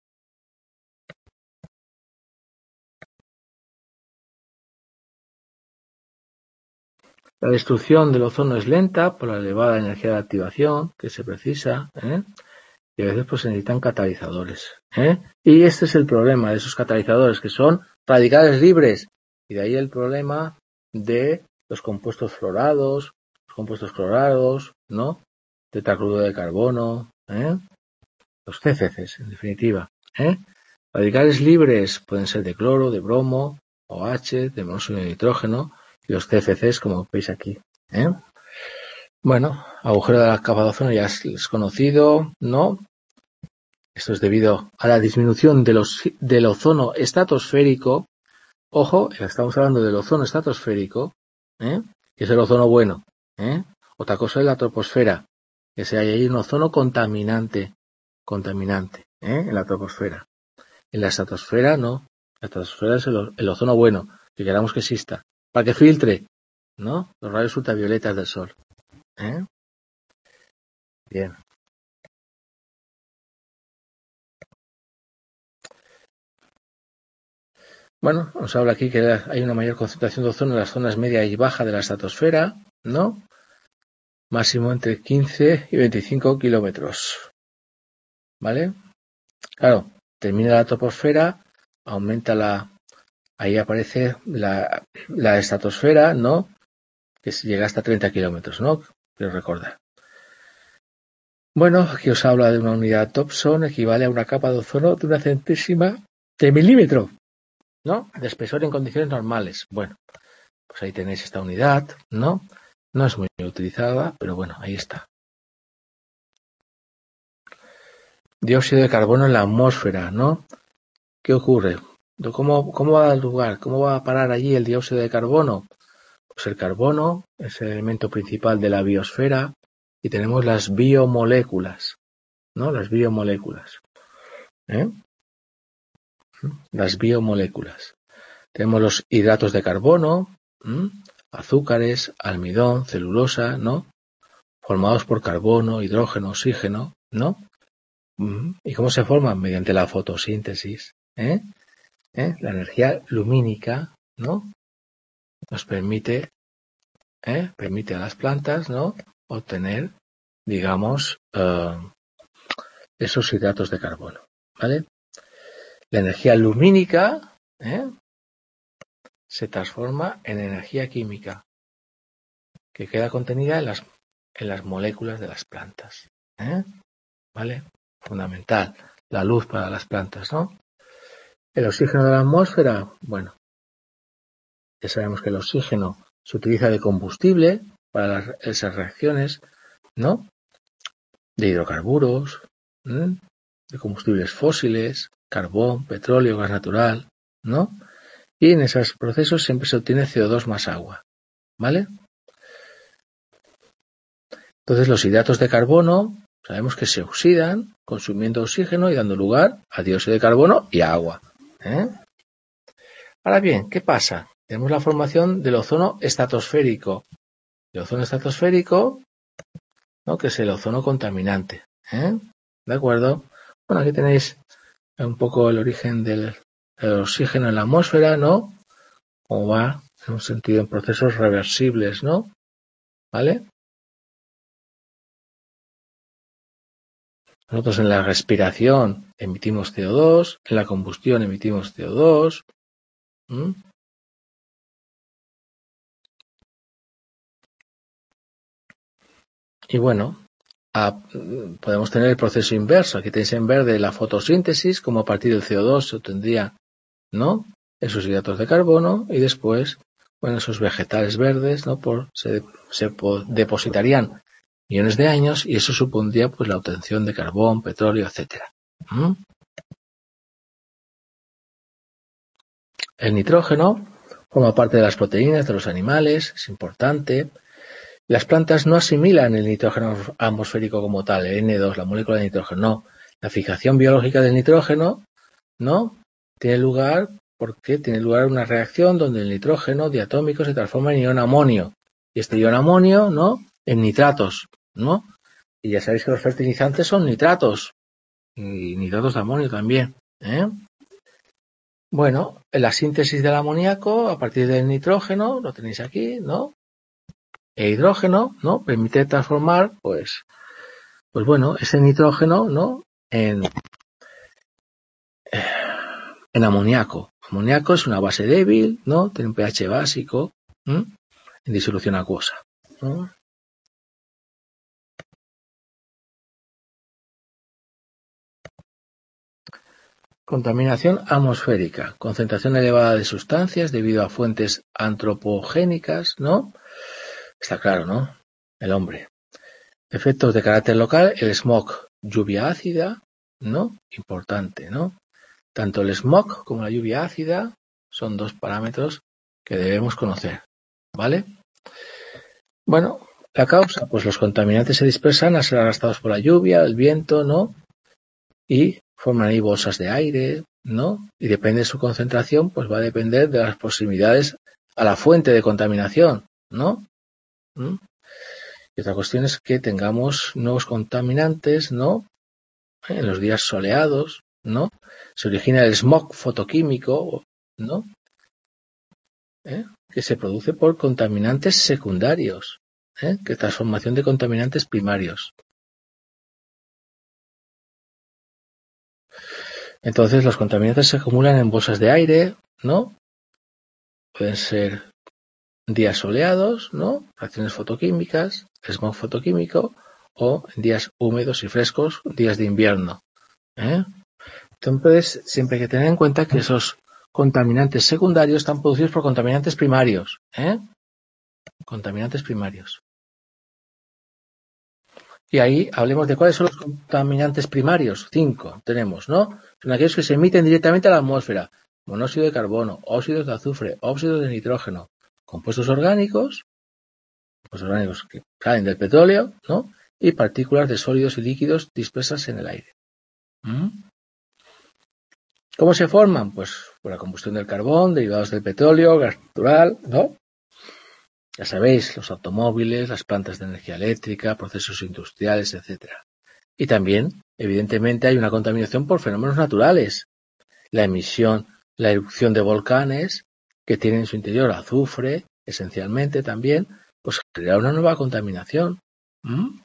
S1: La destrucción del ozono es lenta por la elevada energía de activación que se precisa, ¿eh? Y a veces pues se necesitan catalizadores, ¿eh? Y este es el problema de esos catalizadores, que son radicales libres, y de ahí el problema de los compuestos fluorados, los compuestos clorados, ¿no?, tetracloruro de carbono, ¿eh?, los C F Cs, en definitiva, ¿eh? Radicales libres pueden ser de cloro, de bromo, OH, de monóxido de nitrógeno, y los C F Cs, como veis aquí, ¿eh? Bueno, agujero de la capa de ozono ya es conocido, ¿no? Esto es debido a la disminución de los, del ozono estratosférico. Ojo, estamos hablando del ozono estratosférico, ¿eh?, que es el ozono bueno, ¿eh? Otra cosa es la troposfera, que se hay ahí un ozono contaminante, contaminante, ¿eh?, en la troposfera. En la estratosfera no, la estratosfera es el, el ozono bueno, que queramos que exista, para que filtre, ¿no?, los rayos ultravioletas del sol, ¿eh? Bien. Bueno, nos habla aquí que hay una mayor concentración de ozono en las zonas media y baja de la estratosfera, ¿no? Máximo entre quince y veinticinco kilómetros. ¿Vale? Claro, termina la troposfera, aumenta la... Ahí aparece la, la estratosfera, ¿no?, que llega hasta treinta kilómetros, ¿no? Quiero recordar. Bueno, aquí os habla de una unidad Dobson, equivale a una capa de ozono de una centésima de milímetro, ¿no? De espesor en condiciones normales. Bueno, pues ahí tenéis esta unidad, ¿no? No es muy utilizada, pero bueno, ahí está. Dióxido de carbono en la atmósfera, ¿no? ¿Qué ocurre? ¿Cómo, cómo va a dar lugar? ¿Cómo va a parar allí el dióxido de carbono? Pues el carbono es el elemento principal de la biosfera y tenemos las biomoléculas, ¿no? Las biomoléculas, ¿eh? Las biomoléculas. Tenemos los hidratos de carbono, ¿m? azúcares, almidón, celulosa, ¿no? Formados por carbono, hidrógeno, oxígeno, ¿no? ¿Y cómo se forman? Mediante la fotosíntesis, ¿eh? ¿Eh? La energía lumínica, ¿no? Nos permite, ¿eh? permite a las plantas, ¿no? obtener, digamos, uh, esos hidratos de carbono, ¿vale? La energía lumínica, ¿eh? se transforma en energía química que queda contenida en las, en las moléculas de las plantas, ¿eh? ¿Vale? Fundamental, la luz para las plantas, ¿no? El oxígeno de la atmósfera, bueno, ya sabemos que el oxígeno se utiliza de combustible para las, esas reacciones, ¿no? De hidrocarburos, ¿eh? de combustibles fósiles, carbón, petróleo, gas natural, ¿no? Y en esos procesos siempre se obtiene C O dos más agua, ¿vale? Entonces los hidratos de carbono sabemos que se oxidan consumiendo oxígeno y dando lugar a dióxido de carbono y a agua, ¿eh? Ahora bien, ¿qué pasa? Tenemos la formación del ozono estratosférico. El ozono estratosférico, ¿no? que es el ozono contaminante, ¿eh? ¿De acuerdo? Bueno, aquí tenéis un poco el origen del, del oxígeno en la atmósfera, ¿no? Como va en un sentido en procesos reversibles, ¿no? ¿Vale? Nosotros en la respiración emitimos C O dos, en la combustión emitimos C O dos. ¿Mm? Y bueno, a, podemos tener el proceso inverso. Aquí tenéis en verde la fotosíntesis, como a partir del C O dos se obtendría, ¿no? esos hidratos de carbono y después, bueno, esos vegetales verdes, ¿no? Por, se, se depositarían millones de años y eso supondría pues la obtención de carbón, petróleo, etcétera. ¿Mm? El nitrógeno forma parte de las proteínas de los animales, es importante. Las plantas no asimilan el nitrógeno atmosférico como tal, el N dos, la molécula de nitrógeno, no. La fijación biológica del nitrógeno, ¿no? Tiene lugar porque tiene lugar una reacción donde el nitrógeno diatómico se transforma en ion amonio. Y este ion amonio, ¿no? En nitratos, ¿no? Y ya sabéis que los fertilizantes son nitratos. Y nitratos de amonio también, ¿eh? Bueno, en la síntesis del amoníaco, a partir del nitrógeno, lo tenéis aquí, ¿no? E hidrógeno, ¿no? Permite transformar, pues, pues bueno, ese nitrógeno, ¿no? En, en amoníaco. Amoníaco es una base débil, ¿no? Tiene un pH básico, ¿eh? En disolución acuosa, ¿no? Contaminación atmosférica, concentración elevada de sustancias debido a fuentes antropogénicas, ¿no? Está claro, ¿no? El hombre. Efectos de carácter local, el smog, lluvia ácida, ¿no? Importante, ¿no? Tanto el smog como la lluvia ácida son dos parámetros que debemos conocer, ¿vale? Bueno, la causa, pues los contaminantes se dispersan al ser arrastrados por la lluvia, el viento, ¿no? Y forman ahí bolsas de aire, ¿no? Y depende de su concentración, pues va a depender de las proximidades a la fuente de contaminación, ¿no? ¿Mm? Y otra cuestión es que tengamos nuevos contaminantes, ¿no? En los días soleados, ¿no? Se origina el smog fotoquímico, ¿no? ¿Eh? Que se produce por contaminantes secundarios, ¿eh? Que transformación de contaminantes primarios. Entonces los contaminantes se acumulan en bolsas de aire, ¿no? Pueden ser días soleados, ¿no? Reacciones fotoquímicas, smog fotoquímico, o en días húmedos y frescos, días de invierno. ¿eh? Entonces, siempre hay que tener en cuenta que esos contaminantes secundarios están producidos por contaminantes primarios. ¿eh? Contaminantes primarios. Y ahí hablemos de cuáles son los contaminantes primarios. Cinco tenemos, ¿no? Son aquellos que se emiten directamente a la atmósfera. Monóxido de carbono, óxidos de azufre, óxidos de nitrógeno, compuestos orgánicos, compuestos orgánicos que salen del petróleo, ¿no? Y partículas de sólidos y líquidos dispersas en el aire. ¿Mm? ¿Cómo se forman? Pues por la combustión del carbón, derivados del petróleo, gas natural, ¿no? Ya sabéis, los automóviles, las plantas de energía eléctrica, procesos industriales, etcétera. Y también, evidentemente, hay una contaminación por fenómenos naturales. La emisión, la erupción de volcanes, que tienen en su interior azufre, esencialmente también, pues genera una nueva contaminación. ¿Mm?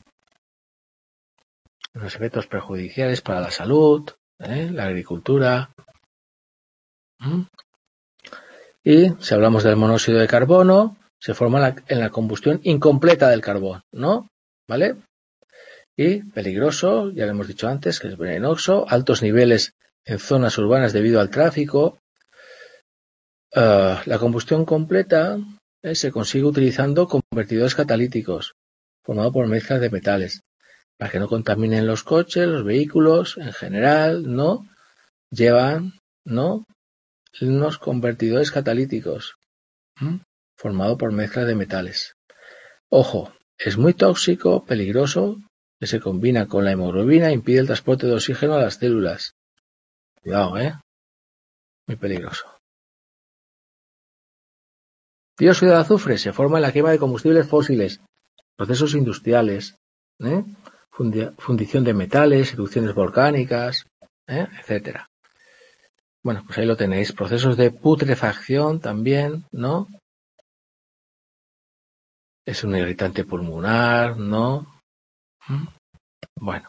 S1: Los efectos perjudiciales para la salud, ¿eh? La agricultura. ¿Mm? Y si hablamos del monóxido de carbono, se forma la, en la combustión incompleta del carbón, ¿no? ¿Vale? Y peligroso, ya lo hemos dicho antes, que es venenoso, altos niveles en zonas urbanas debido al tráfico. Uh, la combustión completa eh, se consigue utilizando convertidores catalíticos, formados por mezclas de metales, para que no contaminen los coches, los vehículos, en general, ¿no? Llevan, ¿no? Unos convertidores catalíticos, ¿Mm? formado por mezclas de metales. Ojo, es muy tóxico, peligroso, que se combina con la hemoglobina e impide el transporte de oxígeno a las células. Cuidado, ¿eh? Muy peligroso. Dióxido de azufre se forma en la quema de combustibles fósiles, procesos industriales, ¿eh? fundición de metales, erupciones volcánicas, ¿eh? etcétera. Bueno, pues ahí lo tenéis. Procesos de putrefacción también, ¿no? Es un irritante pulmonar, ¿no? Bueno.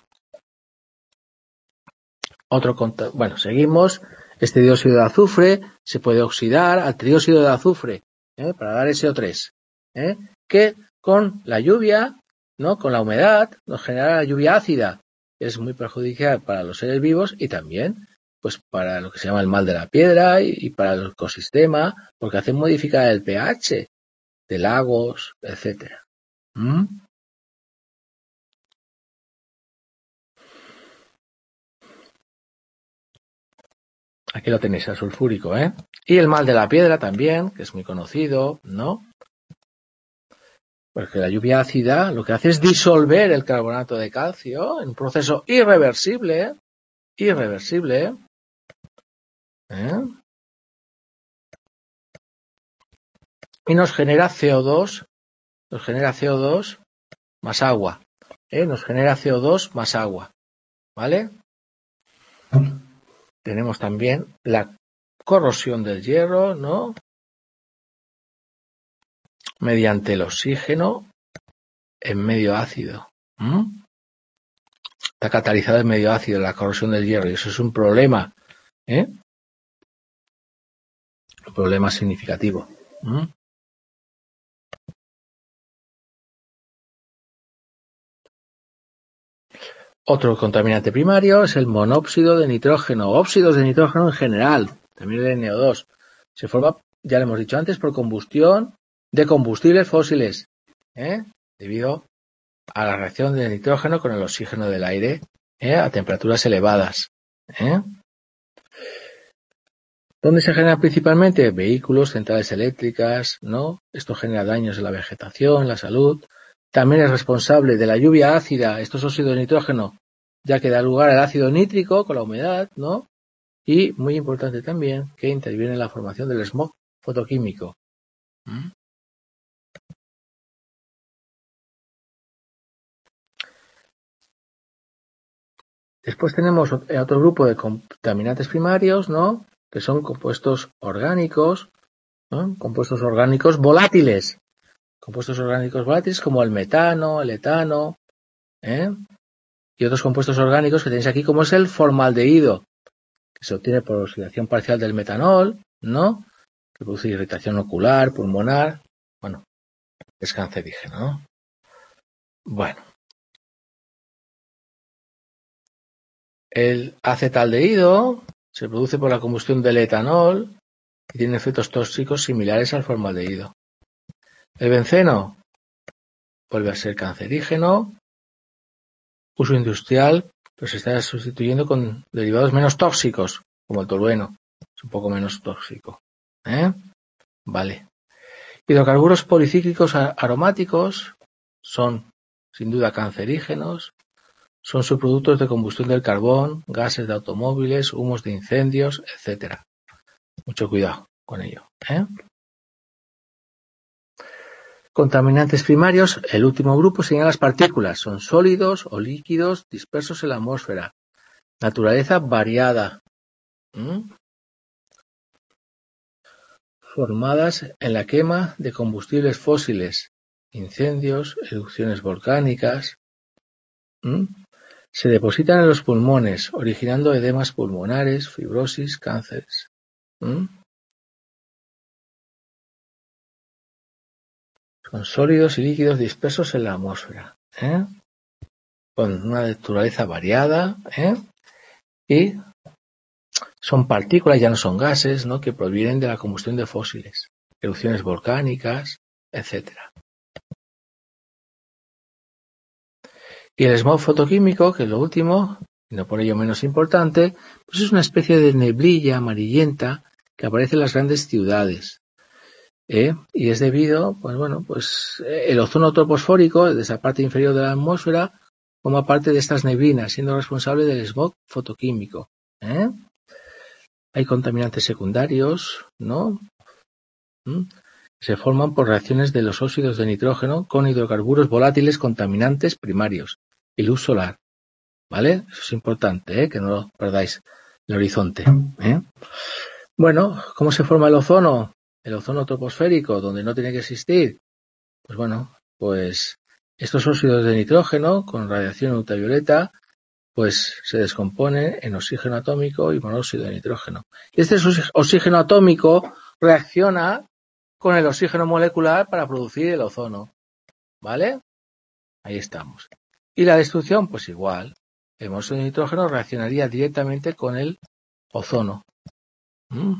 S1: Otro conta- bueno, seguimos. Este dióxido de azufre se puede oxidar al trióxido de azufre, ¿eh? para dar ese O tres, ¿eh? que con la lluvia, ¿no? Con la humedad, nos genera la lluvia ácida. Es muy perjudicial para los seres vivos y también pues para lo que se llama el mal de la piedra y, y para el ecosistema, porque hace modificar el pH de lagos, etcétera. ¿Mm? Aquí lo tenéis, el sulfúrico, ¿eh? Y el mal de la piedra también, que es muy conocido, ¿no? Porque la lluvia ácida lo que hace es disolver el carbonato de calcio en un proceso irreversible, irreversible, ¿eh? Y nos genera C O dos, nos genera C O dos más agua, ¿eh? Nos genera C O dos más agua, ¿vale? Tenemos también la corrosión del hierro, ¿no? Mediante el oxígeno en medio ácido. ¿Mm? Está catalizado en medio ácido la corrosión del hierro y eso es un problema, ¿eh? Un problema significativo. ¿Mm? Otro contaminante primario es el monóxido de nitrógeno, óxidos de nitrógeno en general, también el N O dos. Se forma, ya lo hemos dicho antes, por combustión de combustibles fósiles, ¿eh? debido a la reacción del nitrógeno con el oxígeno del aire, ¿eh? a temperaturas elevadas. ¿eh? ¿Dónde se generan principalmente? Vehículos, centrales eléctricas, ¿no? Esto genera daños en la vegetación, la salud. También es responsable de la lluvia ácida, estos óxidos de nitrógeno, ya que da lugar al ácido nítrico con la humedad, ¿no? Y, muy importante también, que interviene en la formación del smog fotoquímico. ¿Mm? Después tenemos otro grupo de contaminantes primarios, ¿no? Que son compuestos orgánicos, ¿no? Compuestos orgánicos volátiles. Compuestos orgánicos volátiles como el metano, el etano, ¿eh? y otros compuestos orgánicos que tenéis aquí, como es el formaldehído, que se obtiene por oxidación parcial del metanol, ¿no? Que produce irritación ocular, pulmonar, bueno, es cancerígeno, ¿no? Bueno, El acetaldehído se produce por la combustión del etanol y tiene efectos tóxicos similares al formaldehído. El benceno vuelve a ser cancerígeno, uso industrial, pero se está sustituyendo con derivados menos tóxicos, como el tolueno, es un poco menos tóxico. ¿Eh? Vale. Hidrocarburos policíclicos aromáticos son, sin duda, cancerígenos, son subproductos de combustión del carbón, gases de automóviles, humos de incendios, etcétera. Mucho cuidado con ello. ¿eh? Contaminantes primarios, el último grupo serían las partículas, son sólidos o líquidos dispersos en la atmósfera. Naturaleza variada. ¿Mm? Formadas en la quema de combustibles fósiles, incendios, erupciones volcánicas. ¿Mm? Se depositan en los pulmones, originando edemas pulmonares, fibrosis, cánceres. ¿Mm? Son sólidos y líquidos dispersos en la atmósfera, ¿eh? Con una naturaleza variada, ¿eh? Y son partículas, ya no son gases, ¿no? Que provienen de la combustión de fósiles, erupciones volcánicas, etcétera. Y el smog fotoquímico, que es lo último, y no por ello menos importante, pues es una especie de neblilla amarillenta que aparece en las grandes ciudades. ¿eh? Y es debido, pues bueno, pues el ozono troposférico, de esa parte inferior de la atmósfera, forma parte de estas neblinas, siendo responsable del smog fotoquímico. ¿eh? Hay contaminantes secundarios, ¿no? ¿Mm? Se forman por reacciones de los óxidos de nitrógeno con hidrocarburos volátiles contaminantes primarios y luz solar. ¿Vale? Eso es importante, ¿eh? Que no lo perdáis el horizonte. ¿eh? Bueno, ¿cómo se forma el ozono? El ozono troposférico, donde no tiene que existir. Pues bueno, pues estos óxidos de nitrógeno con radiación ultravioleta pues se descomponen en oxígeno atómico y monóxido de nitrógeno. Y este oxígeno atómico reacciona con el oxígeno molecular para producir el ozono. ¿Vale? Ahí estamos. Y la destrucción, pues igual. El monóxido de nitrógeno reaccionaría directamente con el ozono. ¿Mm?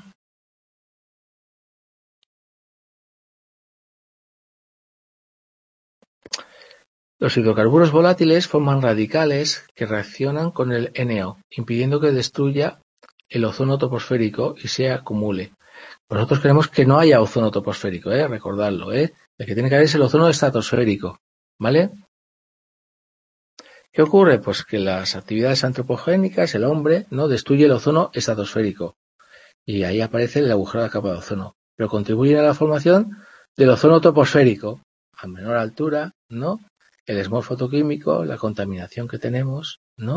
S1: Los hidrocarburos volátiles forman radicales que reaccionan con el N O, impidiendo que destruya el ozono troposférico y se acumule. Nosotros queremos que no haya ozono troposférico, ¿eh? Recordadlo, ¿eh? El que tiene que haber es el ozono estratosférico, ¿vale? ¿Qué ocurre? Pues que las actividades antropogénicas, el hombre, ¿no? Destruye el ozono estratosférico. Y ahí aparece el agujero de la capa de ozono. Pero contribuye a la formación del ozono troposférico, a menor altura, ¿no? El smog fotoquímico, la contaminación que tenemos, ¿no?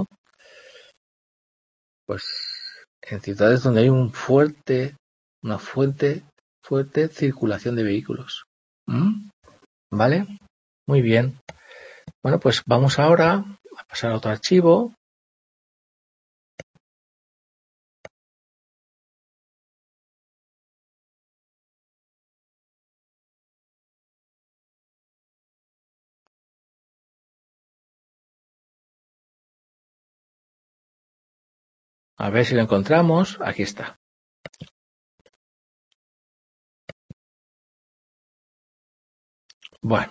S1: Pues en ciudades donde hay un fuerte, una fuerte, fuerte circulación de vehículos. ¿Mm? ¿Vale? Muy bien. Bueno, pues vamos ahora a pasar a otro archivo. A ver si lo encontramos. Aquí está. Bueno.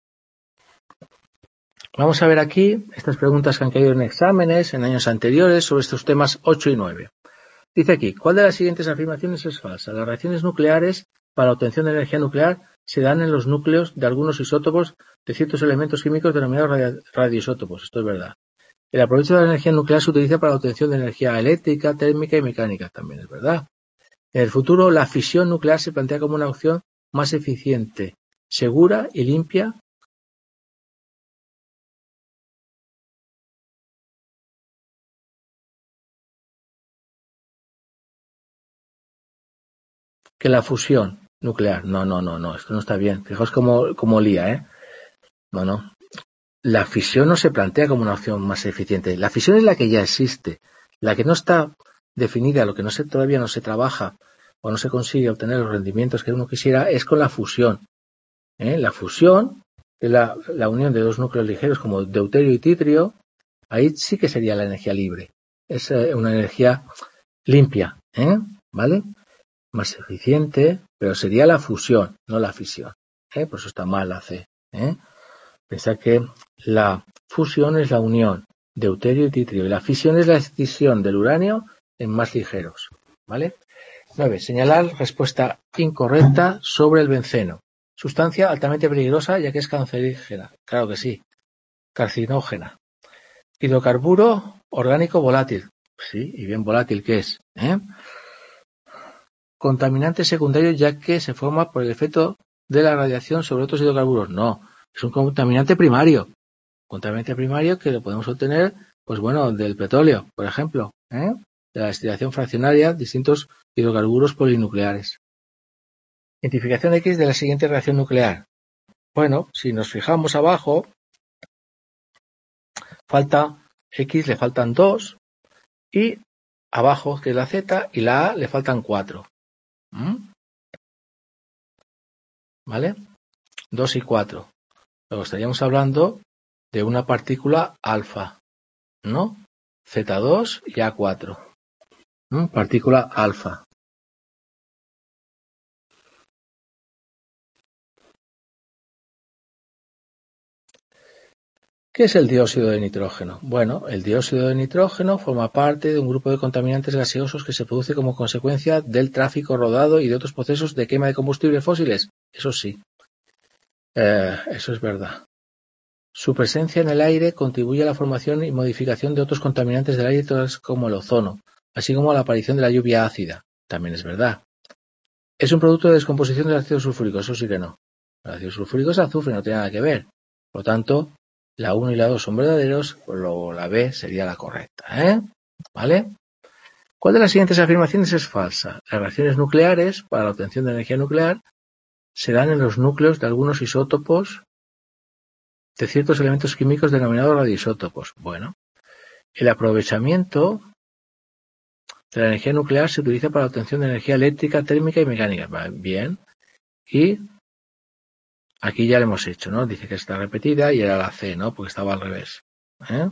S1: Vamos a ver aquí estas preguntas que han caído en exámenes en años anteriores sobre estos temas ocho y nueve. Dice aquí, ¿cuál de las siguientes afirmaciones es falsa? Las reacciones nucleares para la obtención de energía nuclear se dan en los núcleos de algunos isótopos de ciertos elementos químicos denominados radio radioisótopos. Esto es verdad. El aprovecho de la energía nuclear se utiliza para la obtención de energía eléctrica, térmica y mecánica. También es verdad. En el futuro, la fisión nuclear se plantea como una opción más eficiente, segura y limpia que la fusión nuclear. No, no, no, no, esto no está bien. Fijaos cómo, cómo lía, ¿eh? No, no. La fisión no se plantea como una opción más eficiente. La fisión es la que ya existe. La que no está definida, lo que no se, todavía no se trabaja o no se consigue obtener los rendimientos que uno quisiera, es con la fusión. ¿eh? La fusión es la, la unión de dos núcleos ligeros como deuterio y titrio. Ahí sí que sería la energía libre. es eh, una energía limpia, ¿eh? ¿Vale? Más eficiente, pero sería la fusión, no la fisión, ¿eh? Por eso está mal la C, ¿eh? Pensad que la fusión es la unión de deuterio y tritrio y la fisión es la escisión del uranio en más ligeros, ¿vale? nueve. Señalar respuesta incorrecta sobre el benceno. Sustancia altamente peligrosa ya que es cancerígena. Claro que sí. Carcinógena. Hidrocarburo orgánico volátil. Sí, y bien volátil que es, ¿eh? Contaminante secundario ya que se forma por el efecto de la radiación sobre otros hidrocarburos. No, es un contaminante primario. Contaminante primario que lo podemos obtener, pues bueno, del petróleo, por ejemplo, ¿eh? De la destilación fraccionaria, distintos hidrocarburos polinucleares. Identificación X de la siguiente reacción nuclear. Bueno, si nos fijamos abajo, falta X, le faltan dos, y abajo, que es la Z, y la A, le faltan cuatro. ¿Mm? ¿Vale? dos y cuatro. Luego estaríamos hablando de una partícula alfa, ¿no? Z dos y A cuatro. ¿Mm? Partícula alfa. ¿Qué es el dióxido de nitrógeno? Bueno, el dióxido de nitrógeno forma parte de un grupo de contaminantes gaseosos que se produce como consecuencia del tráfico rodado y de otros procesos de quema de combustibles fósiles. Eso sí, eh, eso es verdad. Su presencia en el aire contribuye a la formación y modificación de otros contaminantes del aire, tales como el ozono, así como a la aparición de la lluvia ácida. También es verdad. Es un producto de descomposición del ácido sulfúrico, eso sí que no. El ácido sulfúrico es azufre, no tiene nada que ver. Por lo tanto, la uno y la dos son verdaderos, pues luego la B sería la correcta, ¿eh? ¿Vale? ¿Cuál de las siguientes afirmaciones es falsa? Las reacciones nucleares para la obtención de energía nuclear se dan en los núcleos de algunos isótopos de ciertos elementos químicos denominados radioisótopos. Bueno, el aprovechamiento de la energía nuclear se utiliza para la obtención de energía eléctrica, térmica y mecánica. Bien. Y aquí ya lo hemos hecho, ¿no? Dice que está repetida y era la C, ¿no? Porque estaba al revés. ¿Eh?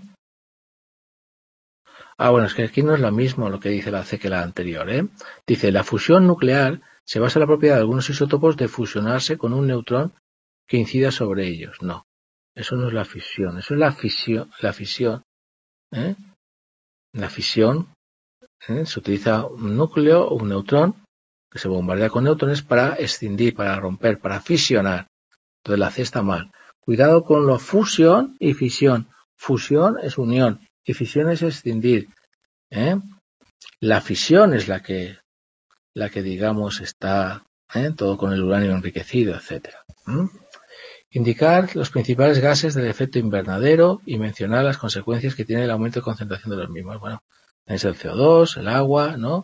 S1: Ah, bueno, es que aquí no es lo mismo lo que dice la C que la anterior, ¿eh? Dice, la fusión nuclear se basa en la propiedad de algunos isótopos de fusionarse con un neutrón que incida sobre ellos. No, eso no es la fisión, eso es la fisión. La fisión, ¿eh? La fisión, ¿eh? Se utiliza un núcleo o un neutrón que se bombardea con neutrones para escindir, para romper, para fisionar. Entonces la C está mal. Cuidado con la fusión y fisión. Fusión es unión y fisión es escindir, ¿eh? La fisión es la que, la que digamos está, ¿eh? Todo con el uranio enriquecido, etcétera. ¿Mm? Indicar los principales gases del efecto invernadero y mencionar las consecuencias que tiene el aumento de concentración de los mismos. Bueno, es el C O dos, el agua, ¿no?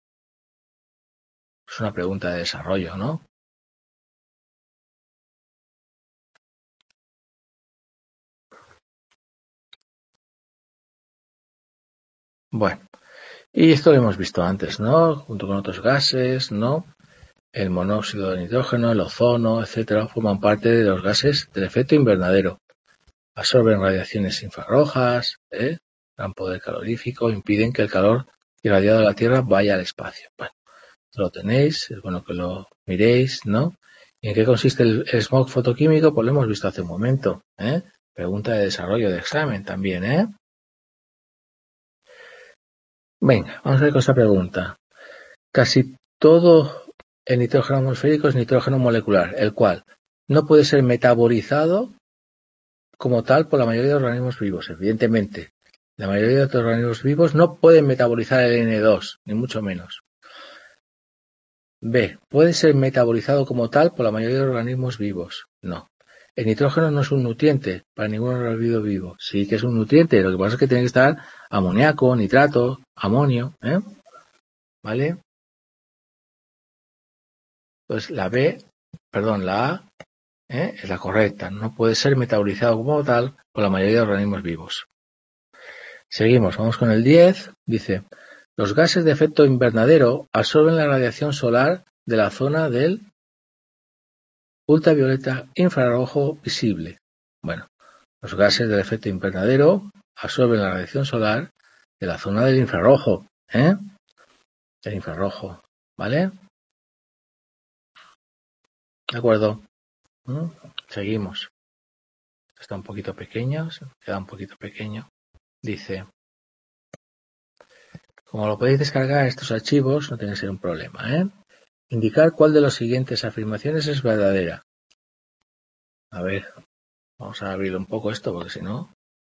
S1: Es una pregunta de desarrollo, ¿no? Bueno, y esto lo hemos visto antes, ¿no? Junto con otros gases, ¿no? El monóxido de nitrógeno, el ozono, etcétera, forman parte de los gases del efecto invernadero. Absorben radiaciones infrarrojas, ¿eh? Gran poder calorífico, impiden que el calor irradiado de la Tierra vaya al espacio. Bueno, lo tenéis, es bueno que lo miréis, ¿no? ¿Y en qué consiste el, el smog fotoquímico? Pues lo hemos visto hace un momento, ¿eh? Pregunta de desarrollo de examen también, ¿eh? Venga, vamos a ver con esta pregunta. Casi todo el nitrógeno atmosférico es nitrógeno molecular, el cual no puede ser metabolizado como tal por la mayoría de organismos vivos. Evidentemente, la mayoría de los organismos vivos no pueden metabolizar el N dos, ni mucho menos. B. Puede ser metabolizado como tal por la mayoría de los organismos vivos. No. El nitrógeno no es un nutriente para ningún organismo vivo. Sí que es un nutriente, lo que pasa es que tiene que estar amoníaco, nitrato, amonio, ¿eh? ¿Vale? Pues la B, perdón, la A, ¿eh? Es la correcta. No puede ser metabolizado como tal por la mayoría de organismos vivos. Seguimos, vamos con el diez. Dice, los gases de efecto invernadero absorben la radiación solar de la zona del ultravioleta infrarrojo visible. Bueno, los gases del efecto invernadero absorben la radiación solar de la zona del infrarrojo, ¿eh? Del infrarrojo, ¿vale? De acuerdo. ¿Mm? Seguimos. Está un poquito pequeño, se queda un poquito pequeño. Dice, como lo podéis descargar estos archivos, no tiene que ser un problema, ¿eh? Indicar cuál de las siguientes afirmaciones es verdadera. A ver, vamos a abrir un poco esto, porque si no...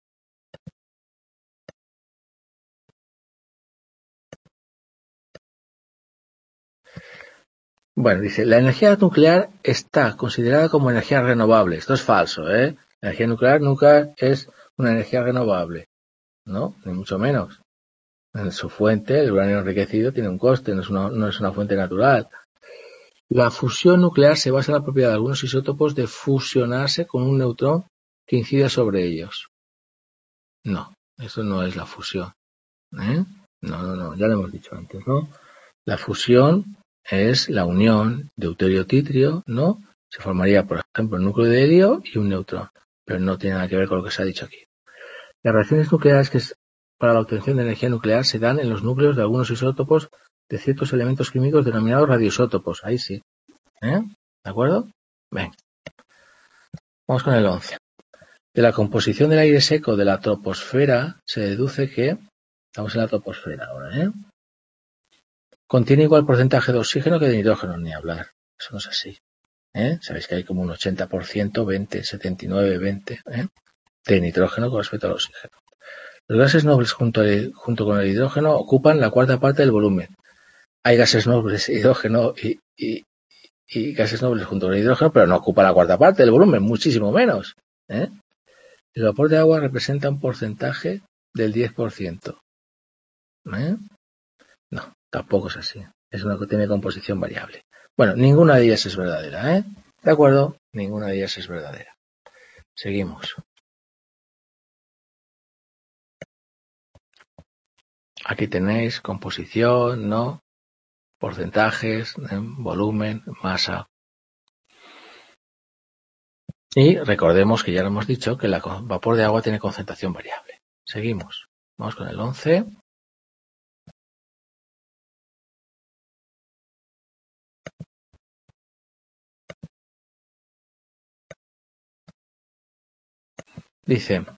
S1: Bueno, dice, la energía nuclear está considerada como energía renovable. Esto es falso, ¿eh? La energía nuclear nunca es una energía renovable, ¿no? Ni mucho menos. En su fuente, el uranio enriquecido, tiene un coste, no es una, no es una fuente natural. La fusión nuclear se basa en la propiedad de algunos isótopos de fusionarse con un neutrón que incida sobre ellos. No, eso no es la fusión, ¿eh? No, no, no, ya lo hemos dicho antes, ¿no? La fusión es la unión deuterio-titrio, ¿no? Se formaría, por ejemplo, un núcleo de helio y un neutrón, pero no tiene nada que ver con lo que se ha dicho aquí. Las reacciones nucleares que es para la obtención de energía nuclear se dan en los núcleos de algunos isótopos de ciertos elementos químicos denominados radioisótopos. Ahí sí. ¿Eh? ¿De acuerdo? Ven. Vamos con el once. De la composición del aire seco de la troposfera se deduce que, estamos en la troposfera ahora, ¿eh? Contiene igual porcentaje de oxígeno que de nitrógeno, ni hablar. Eso no es así. ¿Eh? Sabéis que hay como un ochenta por ciento, veinte, setenta y nueve, veinte, ¿eh? de nitrógeno con respecto al oxígeno. Los gases nobles junto, al, junto con el hidrógeno ocupan la cuarta parte del volumen. Hay gases nobles, hidrógeno y, y, y gases nobles junto con el hidrógeno, pero no ocupa la cuarta parte del volumen, muchísimo menos. ¿eh? El vapor de agua representa un porcentaje del diez por ciento. ¿Eh? No, tampoco es así. Es una que tiene composición variable. Bueno, ninguna de ellas es verdadera, ¿eh? ¿De acuerdo? Ninguna de ellas es verdadera. Seguimos. Aquí tenéis composición, ¿no? Porcentajes, ¿eh? Volumen, masa. Y recordemos que ya lo hemos dicho que el vapor de agua tiene concentración variable. Seguimos. Vamos con el once. Dice,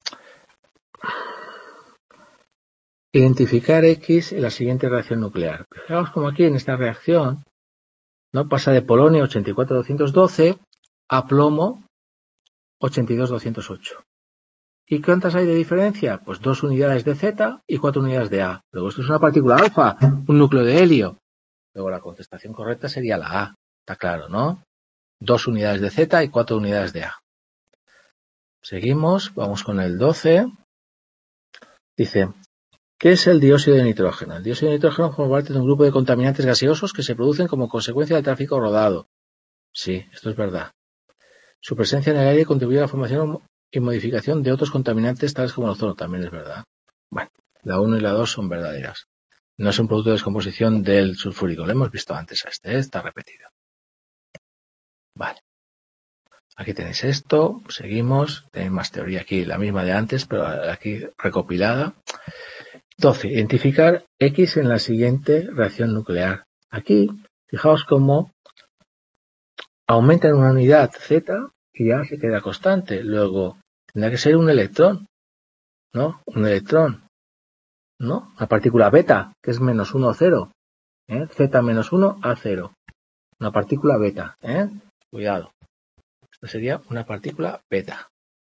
S1: identificar X en la siguiente reacción nuclear. Fijaos como aquí en esta reacción, ¿no? Pasa de polonio ochenta y cuatro doscientos doce a plomo ochenta y dos doscientos ocho. ¿Y cuántas hay de diferencia? Pues dos unidades de Z y cuatro unidades de A. Luego esto es una partícula alfa, un núcleo de helio. Luego la contestación correcta sería la A. Está claro, ¿no? Dos unidades de Z y cuatro unidades de A. Seguimos, vamos con el doce. Dice, ¿qué es el dióxido de nitrógeno? El dióxido de nitrógeno forma parte de un grupo de contaminantes gaseosos que se producen como consecuencia del tráfico rodado. Sí, esto es verdad. Su presencia en el aire contribuye a la formación y modificación de otros contaminantes tales como el ozono. También es verdad. Bueno, la uno y la dos son verdaderas. No es un producto de descomposición del sulfúrico. Lo hemos visto antes a este, ¿eh? Está repetido. Vale. Aquí tenéis esto, seguimos, tenéis más teoría aquí, la misma de antes, pero aquí recopilada. doce. Identificar X en la siguiente reacción nuclear. Aquí, fijaos cómo aumenta en una unidad Z y ya se queda constante. Luego, tendrá que ser un electrón, ¿no? Un electrón, ¿no? Una partícula beta, que es menos uno, cero. ¿eh? Z menos uno a cero. Una partícula beta, ¿eh? Cuidado. Esto sería una partícula beta.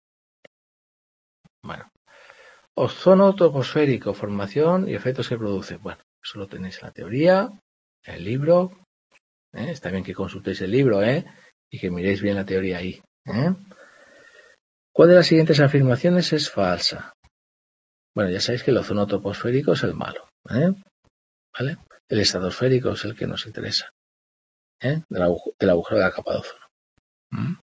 S1: Bueno. Ozono troposférico, formación y efectos que produce. Bueno, eso lo tenéis en la teoría, en el libro. ¿eh? Está bien que consultéis el libro, ¿eh? Y que miréis bien la teoría ahí. ¿eh? ¿Cuál de las siguientes afirmaciones es falsa? Bueno, ya sabéis que el ozono troposférico es el malo. ¿eh? ¿Vale? El estratosférico es el que nos interesa. ¿eh? Del, agu del agujero de la capa de ozono. ¿Mm?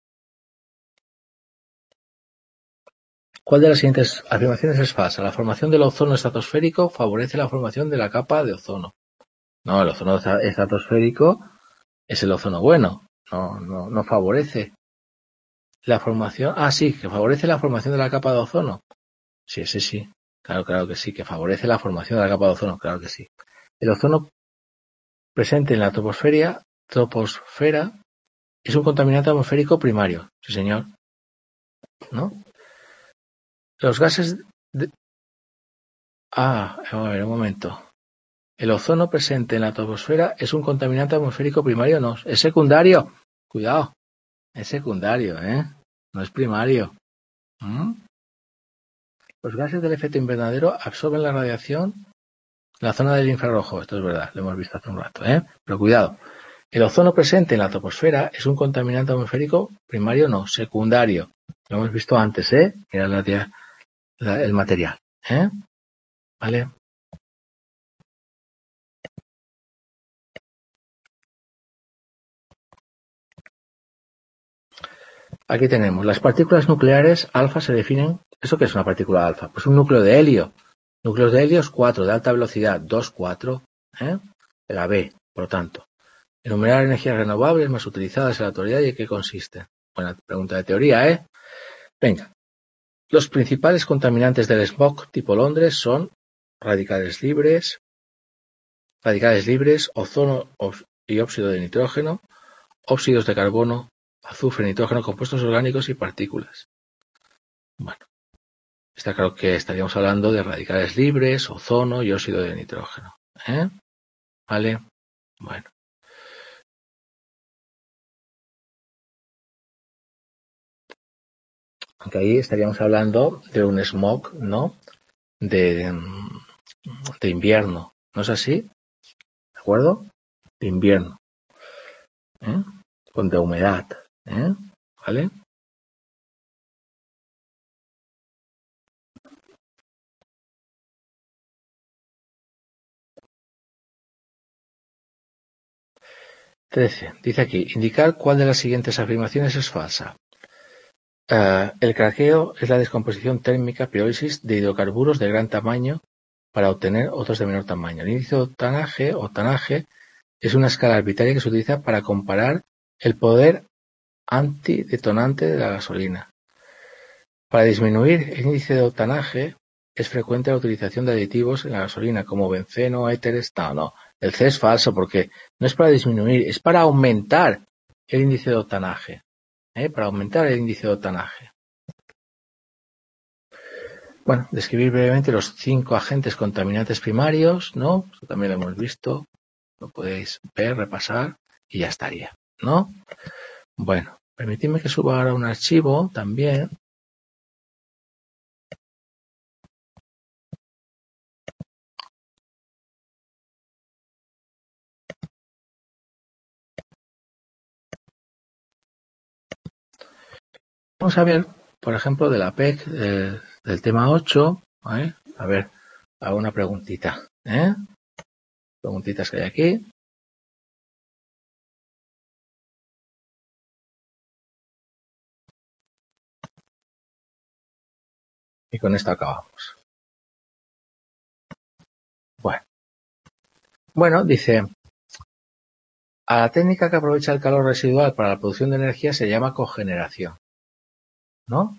S1: ¿Cuál de las siguientes afirmaciones es falsa? La formación del ozono estratosférico favorece la formación de la capa de ozono. No, el ozono estratosférico es el ozono bueno. No, no, no favorece la formación. Ah, sí, que favorece la formación de la capa de ozono. Sí, ese sí. Claro, claro que sí, que favorece la formación de la capa de ozono, claro que sí. El ozono presente en la troposfera, troposfera es un contaminante atmosférico primario, sí señor, ¿no? Los gases de... Ah, a ver, un momento. El ozono presente en la troposfera es un contaminante atmosférico primario, no, es secundario. Cuidado, es secundario, ¿eh? No es primario. ¿Mm? Los gases del efecto invernadero absorben la radiación en la zona del infrarrojo. Esto es verdad, lo hemos visto hace un rato, ¿eh? Pero cuidado. El ozono presente en la troposfera es un contaminante atmosférico primario, no, secundario. Lo hemos visto antes, ¿eh? Mira la, la, el material, ¿eh? ¿Vale? Aquí tenemos, las partículas nucleares alfa se definen. ¿Eso qué es una partícula alfa? Pues un núcleo de helio. Núcleos de helio es cuatro, de alta velocidad, dos, cuatro, ¿eh? La B, por lo tanto. Enumerar energías renovables más utilizadas en la actualidad y en qué consisten. Buena pregunta de teoría, ¿eh? Venga. Los principales contaminantes del smog tipo Londres son radicales libres, radicales libres, ozono y óxido de nitrógeno, óxidos de carbono, azufre, nitrógeno, compuestos orgánicos y partículas. Bueno, está claro que estaríamos hablando de radicales libres, ozono y óxido de nitrógeno, ¿eh? ¿Vale? Bueno. Aunque ahí estaríamos hablando de un smog, ¿no? De, de invierno, ¿no es así? ¿De acuerdo? De invierno, ¿eh? Con de humedad, ¿eh? ¿Vale? trece. Dice aquí, indicar cuál de las siguientes afirmaciones es falsa. Uh, el craqueo es la descomposición térmica, pirólisis de hidrocarburos de gran tamaño para obtener otros de menor tamaño. El índice de octanaje, octanaje es una escala arbitraria que se utiliza para comparar el poder antidetonante de la gasolina. Para disminuir el índice de octanaje es frecuente la utilización de aditivos en la gasolina como benceno, éteres. No, no. El C es falso porque no es para disminuir, es para aumentar el índice de octanaje. ¿eh? Para aumentar el índice de octanaje. Bueno, describir brevemente los cinco agentes contaminantes primarios, ¿no? Eso también lo hemos visto. Lo podéis ver, repasar y ya estaría, ¿no? Bueno, permitidme que suba ahora un archivo también. Vamos a ver, por ejemplo, de la P E C eh, del tema ocho. ¿eh? A ver, hago una preguntita. ¿eh? Preguntitas que hay aquí. Y con esto acabamos. Bueno, bueno, dice, a la técnica que aprovecha el calor residual para la producción de energía se llama cogeneración, ¿no?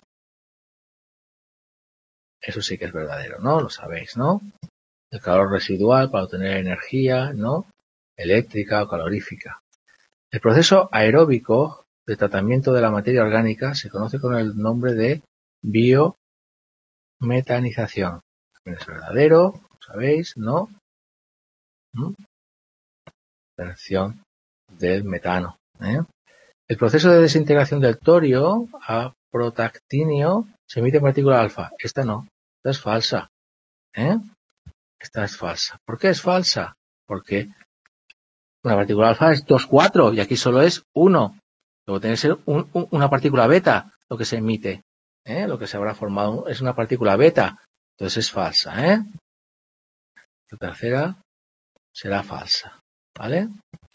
S1: Eso sí que es verdadero, ¿no? Lo sabéis, ¿no? El calor residual para obtener energía, ¿no? Eléctrica o calorífica. El proceso aeróbico de tratamiento de la materia orgánica se conoce con el nombre de biometanización. También es verdadero, lo sabéis, ¿no? ¿Mm? Obtención del metano. ¿eh? El proceso de desintegración del torio a protactinio se emite partícula alfa. Esta no, esta es falsa. ¿eh? Esta es falsa. ¿Por qué es falsa? Porque una partícula alfa es dos, cuatro y aquí solo es uno. Luego tiene que ser un, un, una partícula beta lo que se emite. ¿eh? Lo que se habrá formado es una partícula beta. Entonces es falsa. ¿eh? La tercera será falsa. ¿Vale?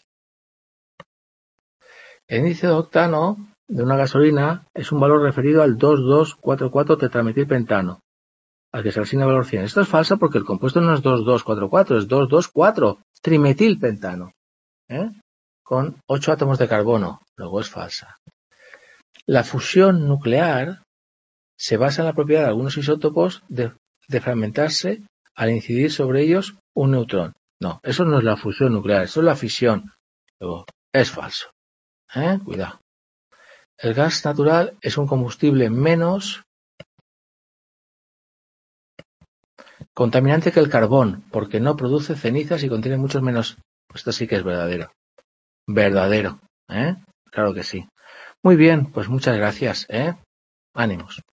S1: El índice de octano de una gasolina es un valor referido al dos dos cuatro cuatro tetrametilpentano, al que se asigna el valor cien. Esto es falso porque el compuesto no es dos dos cuatro cuatro, es dos dos cuatro trimetilpentano, ¿eh? con ocho átomos de carbono. Luego es falsa. La fusión nuclear se basa en la propiedad de algunos isótopos de, de fragmentarse al incidir sobre ellos un neutrón. No, eso no es la fusión nuclear, eso es la fisión. Luego, es falso. ¿Eh? Cuidado. El gas natural es un combustible menos contaminante que el carbón, porque no produce cenizas y contiene muchos menos. Esto sí que es verdadero. Verdadero. ¿Eh? Claro que sí. Muy bien, pues muchas gracias. ¿Eh? Ánimos.